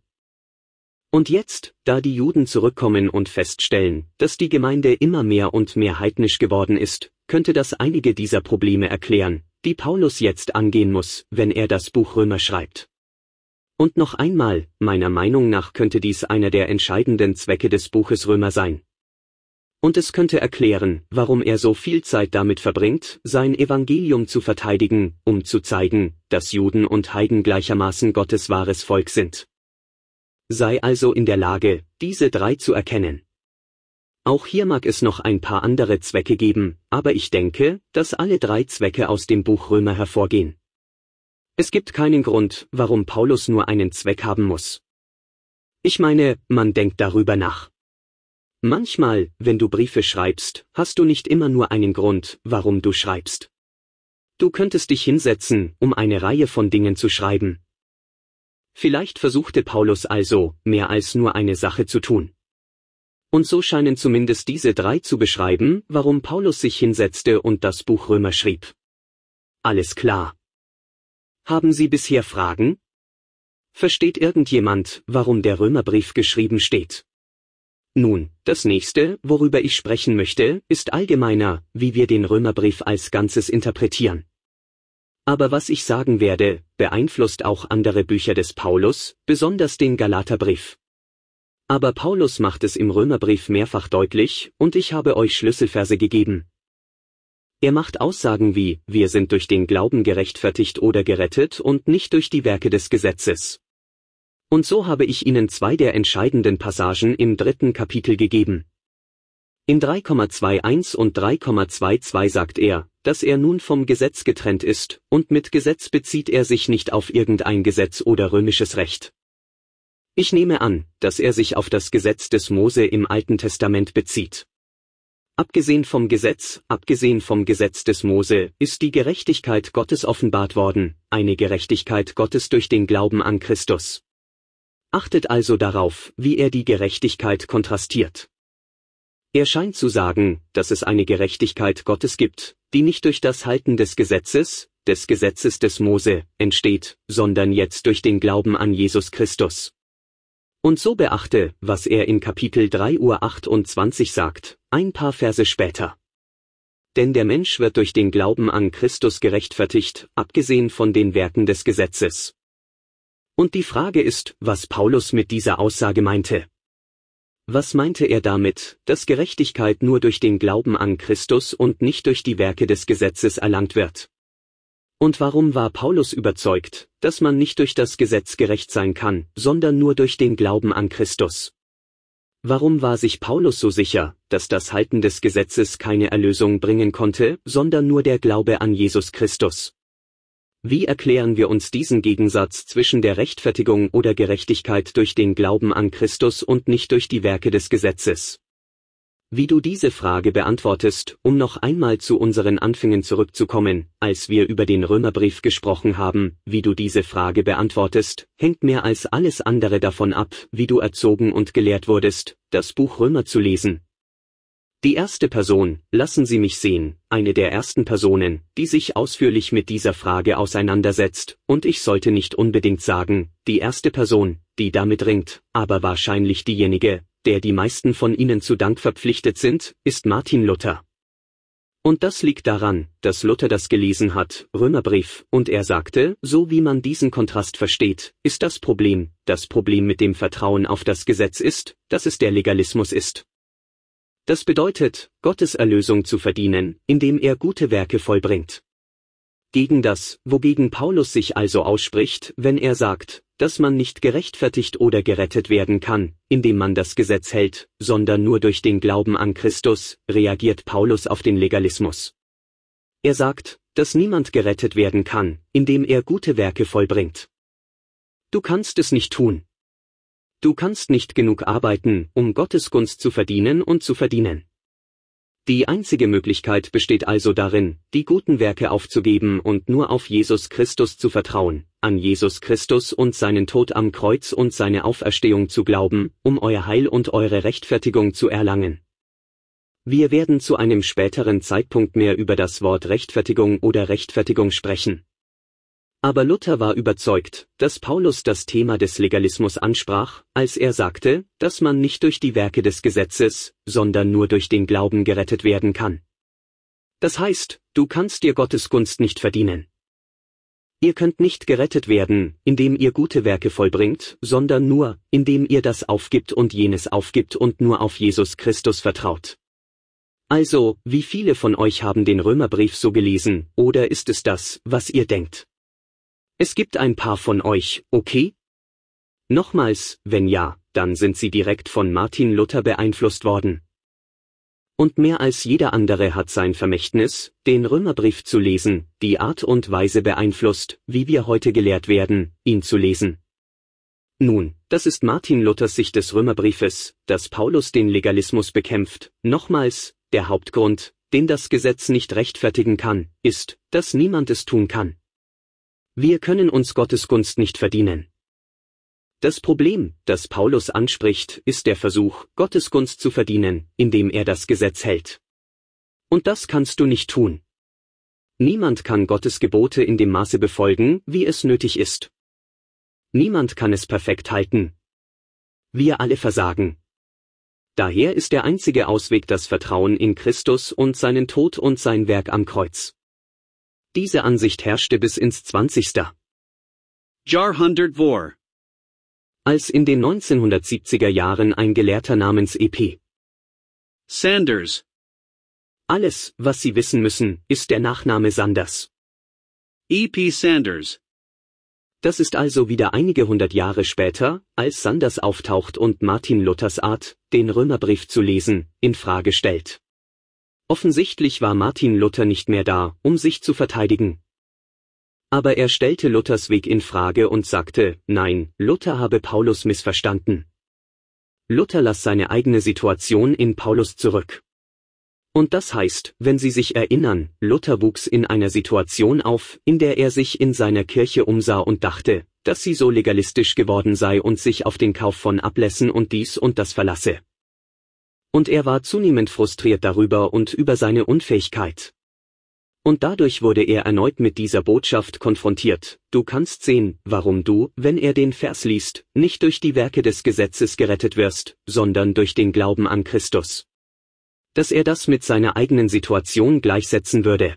Und jetzt, da die Juden zurückkommen und feststellen, dass die Gemeinde immer mehr und mehr heidnisch geworden ist, könnte das einige dieser Probleme erklären, die Paulus jetzt angehen muss, wenn er das Buch Römer schreibt. Und noch einmal, meiner Meinung nach könnte dies einer der entscheidenden Zwecke des Buches Römer sein. Und es könnte erklären, warum er so viel Zeit damit verbringt, sein Evangelium zu verteidigen, um zu zeigen, dass Juden und Heiden gleichermaßen Gottes wahres Volk sind. Sei also in der Lage, diese 3 zu erkennen. Auch hier mag es noch ein paar andere Zwecke geben, aber ich denke, dass alle 3 Zwecke aus dem Buch Römer hervorgehen. Es gibt keinen Grund, warum Paulus nur einen Zweck haben muss. Ich meine, man denkt darüber nach. Manchmal, wenn du Briefe schreibst, hast du nicht immer nur einen Grund, warum du schreibst. Du könntest dich hinsetzen, um eine Reihe von Dingen zu schreiben. Vielleicht versuchte Paulus also, mehr als nur eine Sache zu tun. Und so scheinen zumindest diese 3 zu beschreiben, warum Paulus sich hinsetzte und das Buch Römer schrieb. Alles klar. Haben Sie bisher Fragen? Versteht irgendjemand, warum der Römerbrief geschrieben steht? Nun, das nächste, worüber ich sprechen möchte, ist allgemeiner, wie wir den Römerbrief als Ganzes interpretieren. Aber was ich sagen werde, beeinflusst auch andere Bücher des Paulus, besonders den Galaterbrief. Aber Paulus macht es im Römerbrief mehrfach deutlich, und ich habe euch Schlüsselverse gegeben. Er macht Aussagen wie, wir sind durch den Glauben gerechtfertigt oder gerettet und nicht durch die Werke des Gesetzes. Und so habe ich Ihnen 2 der entscheidenden Passagen im 3. Kapitel gegeben. In 3,21 und 3,22 sagt er, dass er nun vom Gesetz getrennt ist, und mit Gesetz bezieht er sich nicht auf irgendein Gesetz oder römisches Recht. Ich nehme an, dass er sich auf das Gesetz des Mose im Alten Testament bezieht. Abgesehen vom Gesetz des Mose, ist die Gerechtigkeit Gottes offenbart worden, eine Gerechtigkeit Gottes durch den Glauben an Christus. Achtet also darauf, wie er die Gerechtigkeit kontrastiert. Er scheint zu sagen, dass es eine Gerechtigkeit Gottes gibt, die nicht durch das Halten des Gesetzes des Mose, entsteht, sondern jetzt durch den Glauben an Jesus Christus. Und so beachte, was er in Kapitel 3:28 sagt, ein paar Verse später. Denn der Mensch wird durch den Glauben an Christus gerechtfertigt, abgesehen von den Werken des Gesetzes. Und die Frage ist, was Paulus mit dieser Aussage meinte. Was meinte er damit, dass Gerechtigkeit nur durch den Glauben an Christus und nicht durch die Werke des Gesetzes erlangt wird? Und warum war Paulus überzeugt, dass man nicht durch das Gesetz gerecht sein kann, sondern nur durch den Glauben an Christus? Warum war sich Paulus so sicher, dass das Halten des Gesetzes keine Erlösung bringen konnte, sondern nur der Glaube an Jesus Christus? Wie erklären wir uns diesen Gegensatz zwischen der Rechtfertigung oder Gerechtigkeit durch den Glauben an Christus und nicht durch die Werke des Gesetzes? Wie du diese Frage beantwortest, um noch einmal zu unseren Anfängen zurückzukommen, als wir über den Römerbrief gesprochen haben, wie du diese Frage beantwortest, hängt mehr als alles andere davon ab, wie du erzogen und gelehrt wurdest, das Buch Römer zu lesen. Die erste Person, lassen Sie mich sehen, eine der ersten Personen, die sich ausführlich mit dieser Frage auseinandersetzt, und ich sollte nicht unbedingt sagen, die erste Person, die damit ringt, aber wahrscheinlich diejenige, der die meisten von Ihnen zu Dank verpflichtet sind, ist Martin Luther. Und das liegt daran, dass Luther das gelesen hat, Römerbrief, und er sagte, so wie man diesen Kontrast versteht, ist das Problem mit dem Vertrauen auf das Gesetz ist, dass es der Legalismus ist. Das bedeutet, Gottes Erlösung zu verdienen, indem er gute Werke vollbringt. Gegen das, wogegen Paulus sich also ausspricht, wenn er sagt, dass man nicht gerechtfertigt oder gerettet werden kann, indem man das Gesetz hält, sondern nur durch den Glauben an Christus, reagiert Paulus auf den Legalismus. Er sagt, dass niemand gerettet werden kann, indem er gute Werke vollbringt. Du kannst es nicht tun. Du kannst nicht genug arbeiten, um Gottes Gunst zu verdienen und zu verdienen. Die einzige Möglichkeit besteht also darin, die guten Werke aufzugeben und nur auf Jesus Christus zu vertrauen, an Jesus Christus und seinen Tod am Kreuz und seine Auferstehung zu glauben, um euer Heil und eure Rechtfertigung zu erlangen. Wir werden zu einem späteren Zeitpunkt mehr über das Wort Rechtfertigung oder Rechtfertigung sprechen. Aber Luther war überzeugt, dass Paulus das Thema des Legalismus ansprach, als er sagte, dass man nicht durch die Werke des Gesetzes, sondern nur durch den Glauben gerettet werden kann. Das heißt, du kannst dir Gottes Gunst nicht verdienen. Ihr könnt nicht gerettet werden, indem ihr gute Werke vollbringt, sondern nur, indem ihr das aufgibt und jenes aufgibt und nur auf Jesus Christus vertraut. Also, wie viele von euch haben den Römerbrief so gelesen, oder ist es das, was ihr denkt? Es gibt ein paar von euch, okay? Nochmals, wenn ja, dann sind sie direkt von Martin Luther beeinflusst worden. Und mehr als jeder andere hat sein Vermächtnis, den Römerbrief zu lesen, die Art und Weise beeinflusst, wie wir heute gelehrt werden, ihn zu lesen. Nun, das ist Martin Luthers Sicht des Römerbriefes, dass Paulus den Legalismus bekämpft. Nochmals, der Hauptgrund, den das Gesetz nicht rechtfertigen kann, ist, dass niemand es tun kann. Wir können uns Gottes Gunst nicht verdienen. Das Problem, das Paulus anspricht, ist der Versuch, Gottes Gunst zu verdienen, indem er das Gesetz hält. Und das kannst du nicht tun. Niemand kann Gottes Gebote in dem Maße befolgen, wie es nötig ist. Niemand kann es perfekt halten. Wir alle versagen. Daher ist der einzige Ausweg das Vertrauen in Christus und seinen Tod und sein Werk am Kreuz. Diese Ansicht herrschte bis ins 20. Jahrhundert vor. als in den 1970er Jahren ein Gelehrter namens E.P. Sanders. Alles, was Sie wissen müssen, ist der Nachname Sanders. E.P. Sanders. Das ist also wieder einige hundert Jahre später, als Sanders auftaucht und Martin Luthers Art, den Römerbrief zu lesen, in Frage stellt. Offensichtlich war Martin Luther nicht mehr da, um sich zu verteidigen. Aber er stellte Luthers Weg in Frage und sagte, nein, Luther habe Paulus missverstanden. Luther las seine eigene Situation in Paulus zurück. Und das heißt, wenn Sie sich erinnern, Luther wuchs in einer Situation auf, in der er sich in seiner Kirche umsah und dachte, dass sie so legalistisch geworden sei und sich auf den Kauf von Ablässen und dies und das verlasse. Und er war zunehmend frustriert darüber und über seine Unfähigkeit. Und dadurch wurde er erneut mit dieser Botschaft konfrontiert, du kannst sehen, warum du, wenn er den Vers liest, nicht durch die Werke des Gesetzes gerettet wirst, sondern durch den Glauben an Christus. Dass er das mit seiner eigenen Situation gleichsetzen würde.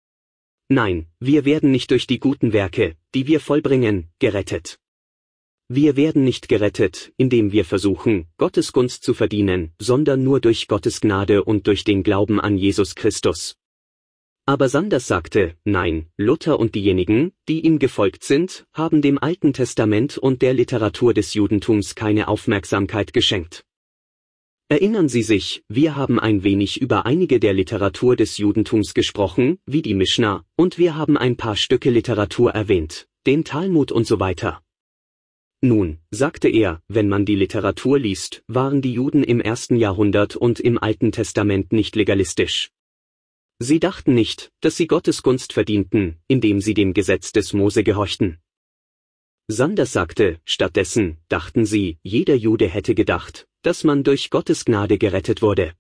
Nein, wir werden nicht durch die guten Werke, die wir vollbringen, gerettet. Wir werden nicht gerettet, indem wir versuchen, Gottes Gunst zu verdienen, sondern nur durch Gottes Gnade und durch den Glauben an Jesus Christus. Aber Sanders sagte, nein, Luther und diejenigen, die ihm gefolgt sind, haben dem Alten Testament und der Literatur des Judentums keine Aufmerksamkeit geschenkt. Erinnern Sie sich, wir haben ein wenig über einige der Literatur des Judentums gesprochen, wie die Mischna, und wir haben ein paar Stücke Literatur erwähnt, den Talmud und so weiter. Nun, sagte er, wenn man die Literatur liest, waren die Juden im 1. Jahrhundert und im Alten Testament nicht legalistisch. Sie dachten nicht, dass sie Gottes Gunst verdienten, indem sie dem Gesetz des Mose gehorchten. Sanders sagte, stattdessen, dachten sie, jeder Jude hätte gedacht, dass man durch Gottes Gnade gerettet wurde.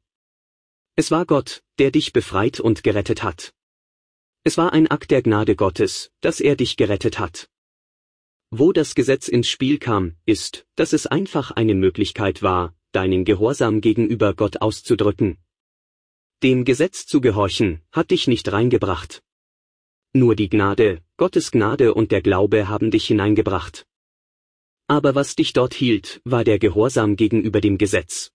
Es war Gott, der dich befreit und gerettet hat. Es war ein Akt der Gnade Gottes, dass er dich gerettet hat. Wo das Gesetz ins Spiel kam, ist, dass es einfach eine Möglichkeit war, deinen Gehorsam gegenüber Gott auszudrücken. Dem Gesetz zu gehorchen, hat dich nicht reingebracht. Nur die Gnade, Gottes Gnade und der Glaube haben dich hineingebracht. Aber was dich dort hielt, war der Gehorsam gegenüber dem Gesetz.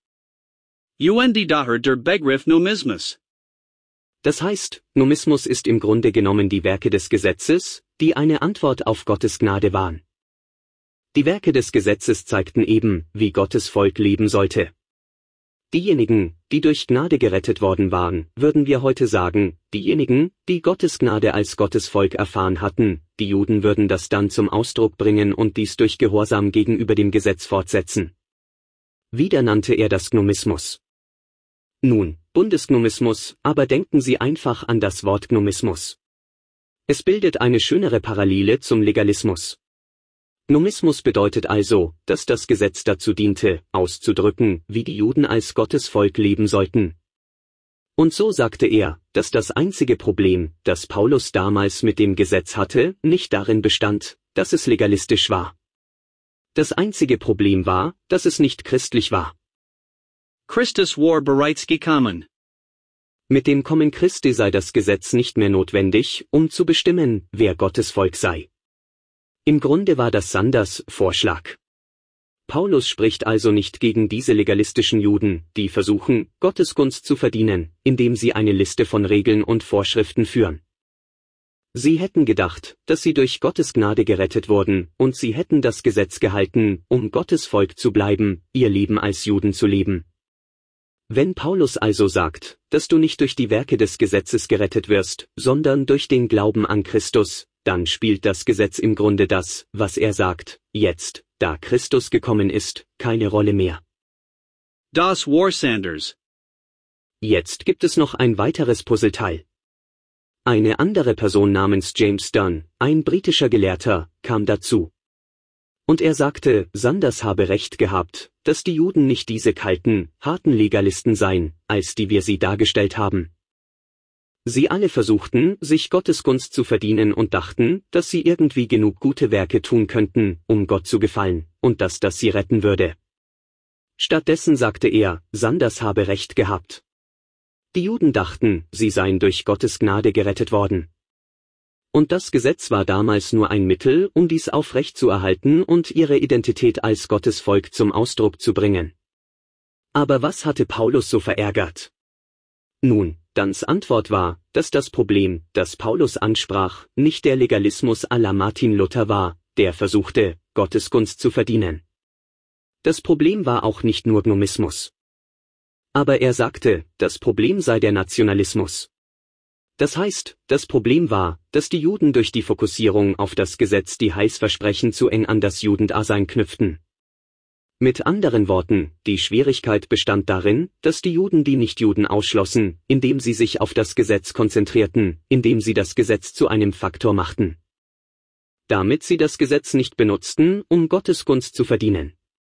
Daher der Begriff Nomismus. Das heißt, Nomismus ist im Grunde genommen die Werke des Gesetzes, die eine Antwort auf Gottes Gnade waren. Die Werke des Gesetzes zeigten eben, wie Gottes Volk leben sollte. Diejenigen, die durch Gnade gerettet worden waren, würden wir heute sagen, diejenigen, die Gottes Gnade als Gottes Volk erfahren hatten, die Juden würden das dann zum Ausdruck bringen und dies durch Gehorsam gegenüber dem Gesetz fortsetzen. Wieder nannte er das Gnomismus. Nun, Bundesgnomismus, aber denken Sie einfach an das Wort Gnomismus. Es bildet eine schönere Parallele zum Legalismus. Gnomismus bedeutet also, dass das Gesetz dazu diente, auszudrücken, wie die Juden als Gottes Volk leben sollten. Und so sagte er, dass das einzige Problem, das Paulus damals mit dem Gesetz hatte, nicht darin bestand, dass es legalistisch war. Das einzige Problem war, dass es nicht christlich war. Christus war bereits gekommen. Mit dem Kommen Christi sei das Gesetz nicht mehr notwendig, um zu bestimmen, wer Gottes Volk sei. Im Grunde war das Sanders' Vorschlag. Paulus spricht also nicht gegen diese legalistischen Juden, die versuchen, Gottes Gunst zu verdienen, indem sie eine Liste von Regeln und Vorschriften führen. Sie hätten gedacht, dass sie durch Gottes Gnade gerettet wurden, und sie hätten das Gesetz gehalten, um Gottes Volk zu bleiben, ihr Leben als Juden zu leben. Wenn Paulus also sagt, dass du nicht durch die Werke des Gesetzes gerettet wirst, sondern durch den Glauben an Christus, dann spielt das Gesetz im Grunde das, was er sagt, jetzt, da Christus gekommen ist, keine Rolle mehr. Das war Sanders. Jetzt gibt es noch ein weiteres Puzzleteil. Eine andere Person namens James Dunn, ein britischer Gelehrter, kam dazu. Und er sagte, Sanders habe recht gehabt, dass die Juden nicht diese kalten, harten Legalisten seien, als die wir sie dargestellt haben. Sie alle versuchten, sich Gottes Gunst zu verdienen und dachten, dass sie irgendwie genug gute Werke tun könnten, um Gott zu gefallen, und dass das sie retten würde. Stattdessen sagte er, Sanders habe recht gehabt. Die Juden dachten, sie seien durch Gottes Gnade gerettet worden. Und das Gesetz war damals nur ein Mittel, um dies aufrechtzuerhalten und ihre Identität als Gottes Volk zum Ausdruck zu bringen. Aber was hatte Paulus so verärgert? Nun, Dans Antwort war, dass das Problem, das Paulus ansprach, nicht der Legalismus à la Martin Luther war, der versuchte, Gottes Gunst zu verdienen. Das Problem war auch nicht nur Gnomismus. Aber er sagte, das Problem sei der Nationalismus. Das heißt, das Problem war, dass die Juden durch die Fokussierung auf das Gesetz die Heilsversprechen zu eng an das Judendasein knüpften. Mit anderen Worten, die Schwierigkeit bestand darin, dass die Juden die Nichtjuden ausschlossen, indem sie sich auf das Gesetz konzentrierten, indem sie das Gesetz zu einem Faktor machten. Damit sie das Gesetz nicht benutzten, um Gottes Gunst zu verdienen.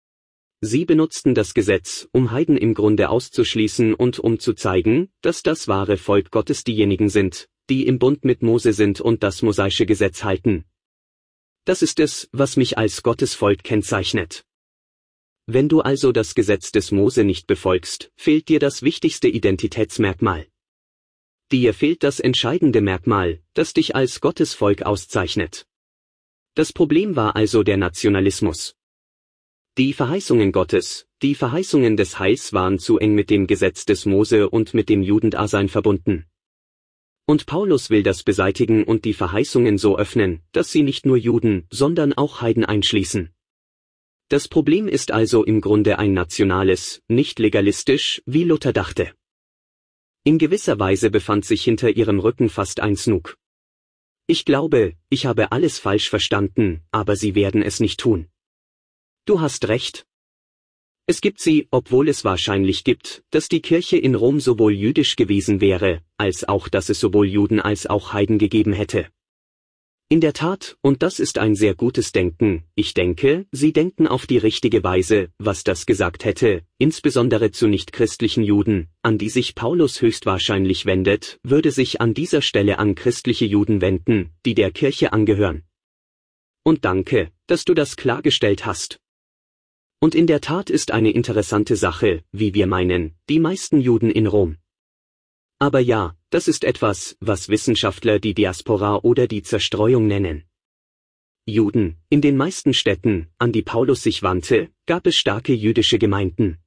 Sie benutzten das Gesetz, um Heiden im Grunde auszuschließen und um zu zeigen, dass das wahre Volk Gottes diejenigen sind, die im Bund mit Mose sind und das mosaische Gesetz halten. Das ist es, was mich als Gottes Volk kennzeichnet. Wenn du also das Gesetz des Mose nicht befolgst, fehlt dir das wichtigste Identitätsmerkmal. Dir fehlt das entscheidende Merkmal, das dich als Gottes Volk auszeichnet. Das Problem war also der Nationalismus. Die Verheißungen Gottes, die Verheißungen des Heils waren zu eng mit dem Gesetz des Mose und mit dem Judendasein verbunden. Und Paulus will das beseitigen und die Verheißungen so öffnen, dass sie nicht nur Juden, sondern auch Heiden einschließen. Das Problem ist also im Grunde ein nationales, nicht legalistisch, wie Luther dachte. In gewisser Weise befand sich hinter ihrem Rücken fast ein Snook. Ich glaube, ich habe alles falsch verstanden, aber sie werden es nicht tun. Du hast recht. Es gibt sie, obwohl es wahrscheinlich gibt, dass die Kirche in Rom sowohl jüdisch gewesen wäre, als auch dass es sowohl Juden als auch Heiden gegeben hätte. In der Tat, und das ist ein sehr gutes Denken, ich denke, sie denken auf die richtige Weise, was das gesagt hätte, insbesondere zu nichtchristlichen Juden, an die sich Paulus höchstwahrscheinlich wendet, würde sich an dieser Stelle an christliche Juden wenden, die der Kirche angehören. Und danke, dass du das klargestellt hast. Und in der Tat ist eine interessante Sache, wie wir meinen, die meisten Juden in Rom. Aber ja, das ist etwas, was Wissenschaftler die Diaspora oder die Zerstreuung nennen. Juden, in den meisten Städten, an die Paulus sich wandte, gab es starke jüdische Gemeinden.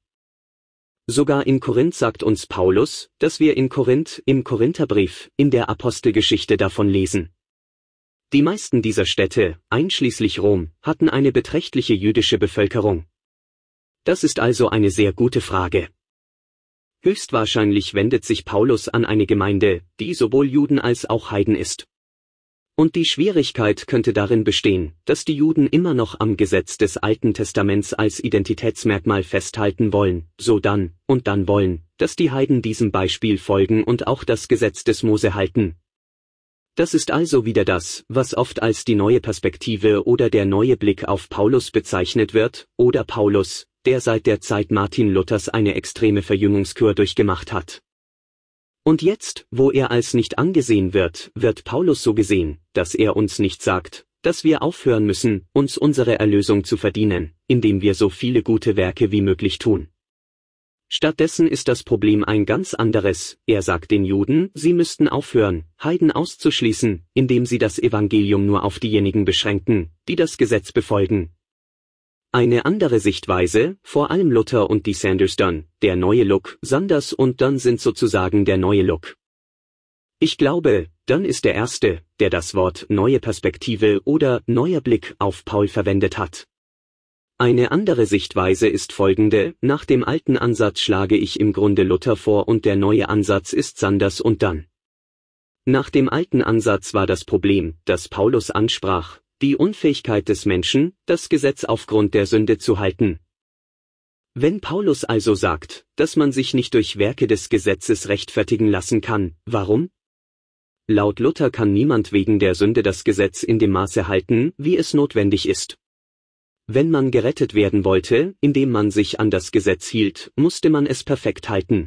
Sogar in Korinth sagt uns Paulus, dass wir in Korinth, im Korintherbrief, in der Apostelgeschichte davon lesen. Die meisten dieser Städte, einschließlich Rom, hatten eine beträchtliche jüdische Bevölkerung. Das ist also eine sehr gute Frage. Höchstwahrscheinlich wendet sich Paulus an eine Gemeinde, die sowohl Juden als auch Heiden ist. Und die Schwierigkeit könnte darin bestehen, dass die Juden immer noch am Gesetz des Alten Testaments als Identitätsmerkmal festhalten wollen, so dann wollen, dass die Heiden diesem Beispiel folgen und auch das Gesetz des Mose halten. Das ist also wieder das, was oft als die neue Perspektive oder der neue Blick auf Paulus bezeichnet wird, oder Paulus, der seit der Zeit Martin Luthers eine extreme Verjüngungskur durchgemacht hat. Und jetzt, wo er als nicht angesehen wird, wird Paulus so gesehen, dass er uns nicht sagt, dass wir aufhören müssen, uns unsere Erlösung zu verdienen, indem wir so viele gute Werke wie möglich tun. Stattdessen ist das Problem ein ganz anderes, er sagt den Juden, sie müssten aufhören, Heiden auszuschließen, indem sie das Evangelium nur auf diejenigen beschränken, die das Gesetz befolgen. Eine andere Sichtweise, vor allem Luther und die Sanders Dunn, der neue Look, Sanders und Dunn sind sozusagen der neue Look. Ich glaube, Dunn ist der Erste, der das Wort neue Perspektive oder neuer Blick auf Paul verwendet hat. Eine andere Sichtweise ist folgende, nach dem alten Ansatz schlage ich im Grunde Luther vor und der neue Ansatz ist Sanders und Dunn. Nach dem alten Ansatz war das Problem, das Paulus ansprach, die Unfähigkeit des Menschen, das Gesetz aufgrund der Sünde zu halten. Wenn Paulus also sagt, dass man sich nicht durch Werke des Gesetzes rechtfertigen lassen kann, warum? Laut Luther kann niemand wegen der Sünde das Gesetz in dem Maße halten, wie es notwendig ist. Wenn man gerettet werden wollte, indem man sich an das Gesetz hielt, musste man es perfekt halten.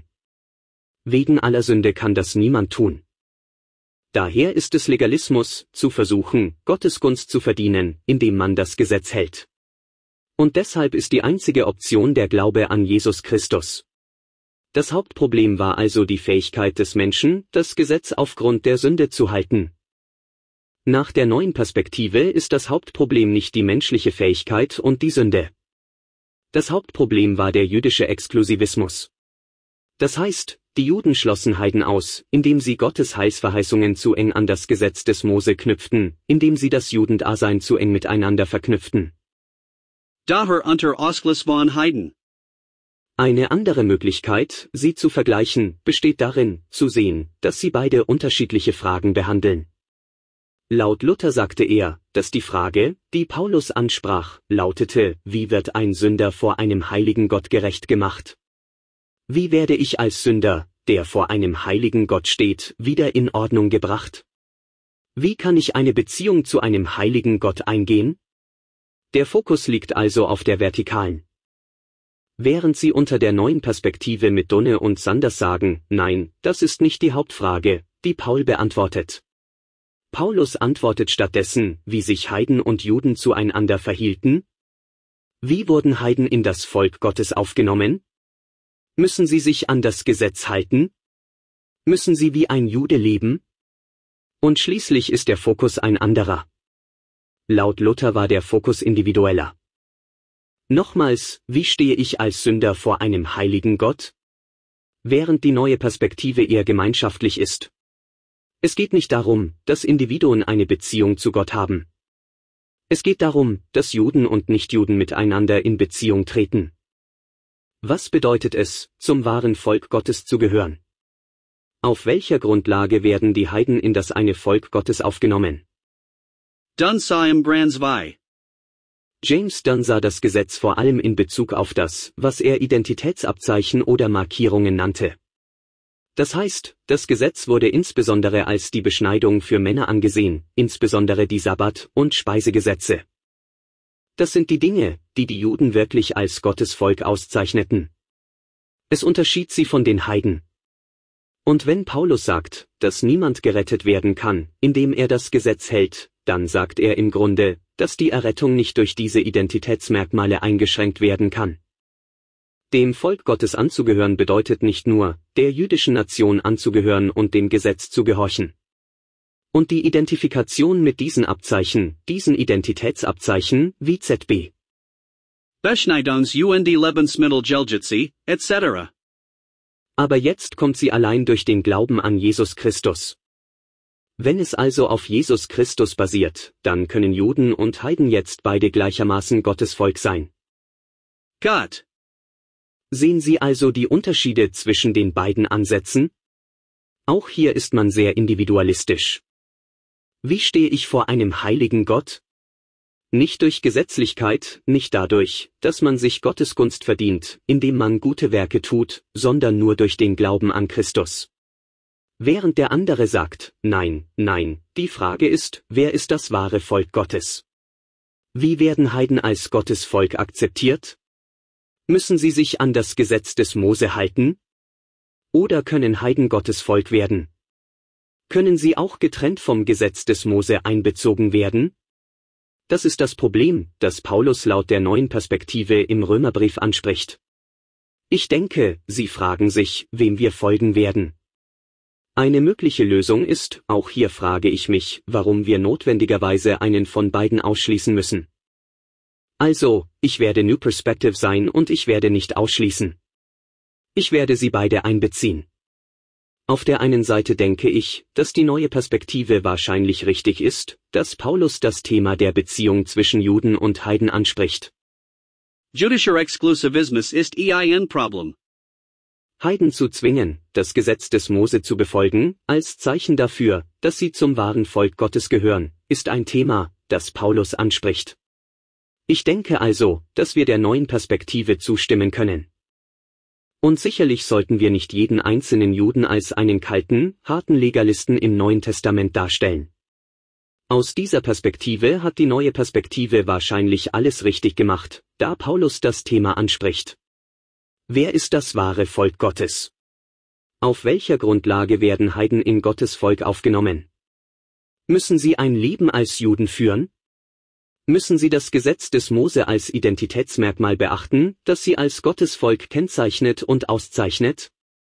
Wegen aller Sünde kann das niemand tun. Daher ist es Legalismus, zu versuchen, Gottes Gunst zu verdienen, indem man das Gesetz hält. Und deshalb ist die einzige Option der Glaube an Jesus Christus. Das Hauptproblem war also die Fähigkeit des Menschen, das Gesetz aufgrund der Sünde zu halten. Nach der neuen Perspektive ist das Hauptproblem nicht die menschliche Fähigkeit und die Sünde. Das Hauptproblem war der jüdische Exklusivismus. Das heißt, die Juden schlossen Heiden aus, indem sie Gottes Heilsverheißungen zu eng an das Gesetz des Mose knüpften, indem sie das Judendasein zu eng miteinander verknüpften. Daher unter Ausschluss von Heiden. Eine andere Möglichkeit, sie zu vergleichen, besteht darin, zu sehen, dass sie beide unterschiedliche Fragen behandeln. Laut Luther sagte er, dass die Frage, die Paulus ansprach, lautete: Wie wird ein Sünder vor einem heiligen Gott gerecht gemacht? Wie werde ich als Sünder, der vor einem heiligen Gott steht, wieder in Ordnung gebracht? Wie kann ich eine Beziehung zu einem heiligen Gott eingehen? Der Fokus liegt also auf der Vertikalen. Während sie unter der neuen Perspektive mit Dunne und Sanders sagen: Nein, das ist nicht die Hauptfrage, die Paul beantwortet. Paulus antwortet stattdessen, wie sich Heiden und Juden zueinander verhielten. Wie wurden Heiden in das Volk Gottes aufgenommen? Müssen sie sich an das Gesetz halten? Müssen sie wie ein Jude leben? Und schließlich ist der Fokus ein anderer. Laut Luther war der Fokus individueller. Nochmals, wie stehe ich als Sünder vor einem heiligen Gott? Während die neue Perspektive eher gemeinschaftlich ist. Es geht nicht darum, dass Individuen eine Beziehung zu Gott haben. Es geht darum, dass Juden und Nichtjuden miteinander in Beziehung treten. Was bedeutet es, zum wahren Volk Gottes zu gehören? Auf welcher Grundlage werden die Heiden in das eine Volk Gottes aufgenommen? Dunn sah im Bransvi. James Dunn sah das Gesetz vor allem in Bezug auf das, was er Identitätsabzeichen oder Markierungen nannte. Das heißt, das Gesetz wurde insbesondere als die Beschneidung für Männer angesehen, insbesondere die Sabbat- und Speisegesetze. Das sind die Dinge, die die Juden wirklich als Gottes Volk auszeichneten. Es unterschied sie von den Heiden. Und wenn Paulus sagt, dass niemand gerettet werden kann, indem er das Gesetz hält, dann sagt er im Grunde, dass die Errettung nicht durch diese Identitätsmerkmale eingeschränkt werden kann. Dem Volk Gottes anzugehören bedeutet nicht nur, der jüdischen Nation anzugehören und dem Gesetz zu gehorchen. Und die Identifikation mit diesen Abzeichen, diesen Identitätsabzeichen, wie ZB. Beschneidungs- Lebensmittelgesetze, etc. Aber jetzt kommt sie allein durch den Glauben an Jesus Christus. Wenn es also auf Jesus Christus basiert, dann können Juden und Heiden jetzt beide gleichermaßen Gottes Volk sein. Gott. Sehen Sie also die Unterschiede zwischen den beiden Ansätzen? Auch hier ist man sehr individualistisch. Wie stehe ich vor einem heiligen Gott? Nicht durch Gesetzlichkeit, nicht dadurch, dass man sich Gottes Gunst verdient, indem man gute Werke tut, sondern nur durch den Glauben an Christus. Während der andere sagt: Nein, nein, die Frage ist, wer ist das wahre Volk Gottes? Wie werden Heiden als Gottes Volk akzeptiert? Müssen sie sich an das Gesetz des Mose halten? Oder können Heiden Gottes Volk werden? Können sie auch getrennt vom Gesetz des Mose einbezogen werden? Das ist das Problem, das Paulus laut der neuen Perspektive im Römerbrief anspricht. Ich denke, sie fragen sich, wem wir folgen werden. Eine mögliche Lösung ist, auch hier frage ich mich, warum wir notwendigerweise einen von beiden ausschließen müssen. Also, ich werde New Perspective sein und ich werde nicht ausschließen. Ich werde sie beide einbeziehen. Auf der einen Seite denke ich, dass die neue Perspektive wahrscheinlich richtig ist, dass Paulus das Thema der Beziehung zwischen Juden und Heiden anspricht. Jüdischer Exklusivismus ist ein Problem. Heiden zu zwingen, das Gesetz des Mose zu befolgen, als Zeichen dafür, dass sie zum wahren Volk Gottes gehören, ist ein Thema, das Paulus anspricht. Ich denke also, dass wir der neuen Perspektive zustimmen können. Und sicherlich sollten wir nicht jeden einzelnen Juden als einen kalten, harten Legalisten im Neuen Testament darstellen. Aus dieser Perspektive hat die neue Perspektive wahrscheinlich alles richtig gemacht, da Paulus das Thema anspricht. Wer ist das wahre Volk Gottes? Auf welcher Grundlage werden Heiden in Gottes Volk aufgenommen? Müssen sie ein Leben als Juden führen? Müssen sie das Gesetz des Mose als Identitätsmerkmal beachten, das sie als Gottes Volk kennzeichnet und auszeichnet?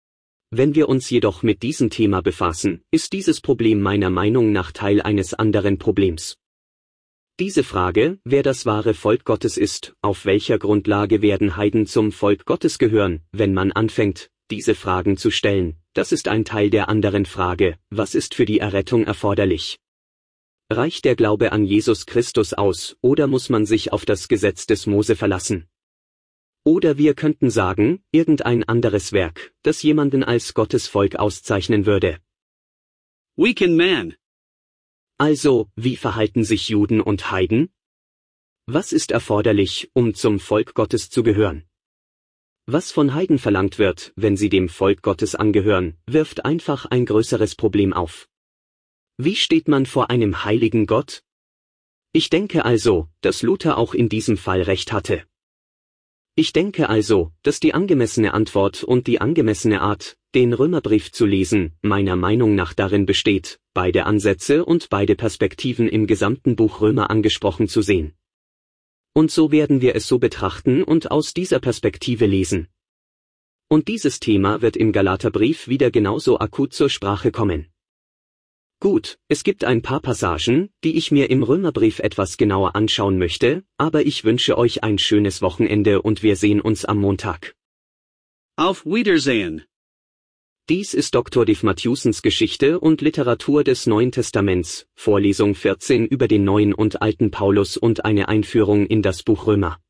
Wenn wir uns jedoch mit diesem Thema befassen, ist dieses Problem meiner Meinung nach Teil eines anderen Problems. Diese Frage, wer das wahre Volk Gottes ist, auf welcher Grundlage werden Heiden zum Volk Gottes gehören, wenn man anfängt, diese Fragen zu stellen, das ist ein Teil der anderen Frage, was ist für die Errettung erforderlich? Reicht der Glaube an Jesus Christus aus, oder muss man sich auf das Gesetz des Mose verlassen? Oder wir könnten sagen, irgendein anderes Werk, das jemanden als Gottes Volk auszeichnen würde. Weekend Man. Also, wie verhalten sich Juden und Heiden? Was ist erforderlich, um zum Volk Gottes zu gehören? Was von Heiden verlangt wird, wenn sie dem Volk Gottes angehören, wirft einfach ein größeres Problem auf. Wie steht man vor einem heiligen Gott? Ich denke also, dass Luther auch in diesem Fall recht hatte. Ich denke also, dass die angemessene Antwort und die angemessene Art, den Römerbrief zu lesen, meiner Meinung nach darin besteht, beide Ansätze und beide Perspektiven im gesamten Buch Römer angesprochen zu sehen. Und so werden wir es so betrachten und aus dieser Perspektive lesen. Und dieses Thema wird im Galaterbrief wieder genauso akut zur Sprache kommen. Gut, es gibt ein paar Passagen, die ich mir im Römerbrief etwas genauer anschauen möchte, aber ich wünsche euch ein schönes Wochenende und wir sehen uns am Montag. Auf Wiedersehen. Dies ist Dr. Dave Matthewsons Geschichte und Literatur des Neuen Testaments, Vorlesung 14 über den neuen und alten Paulus und eine Einführung in das Buch Römer.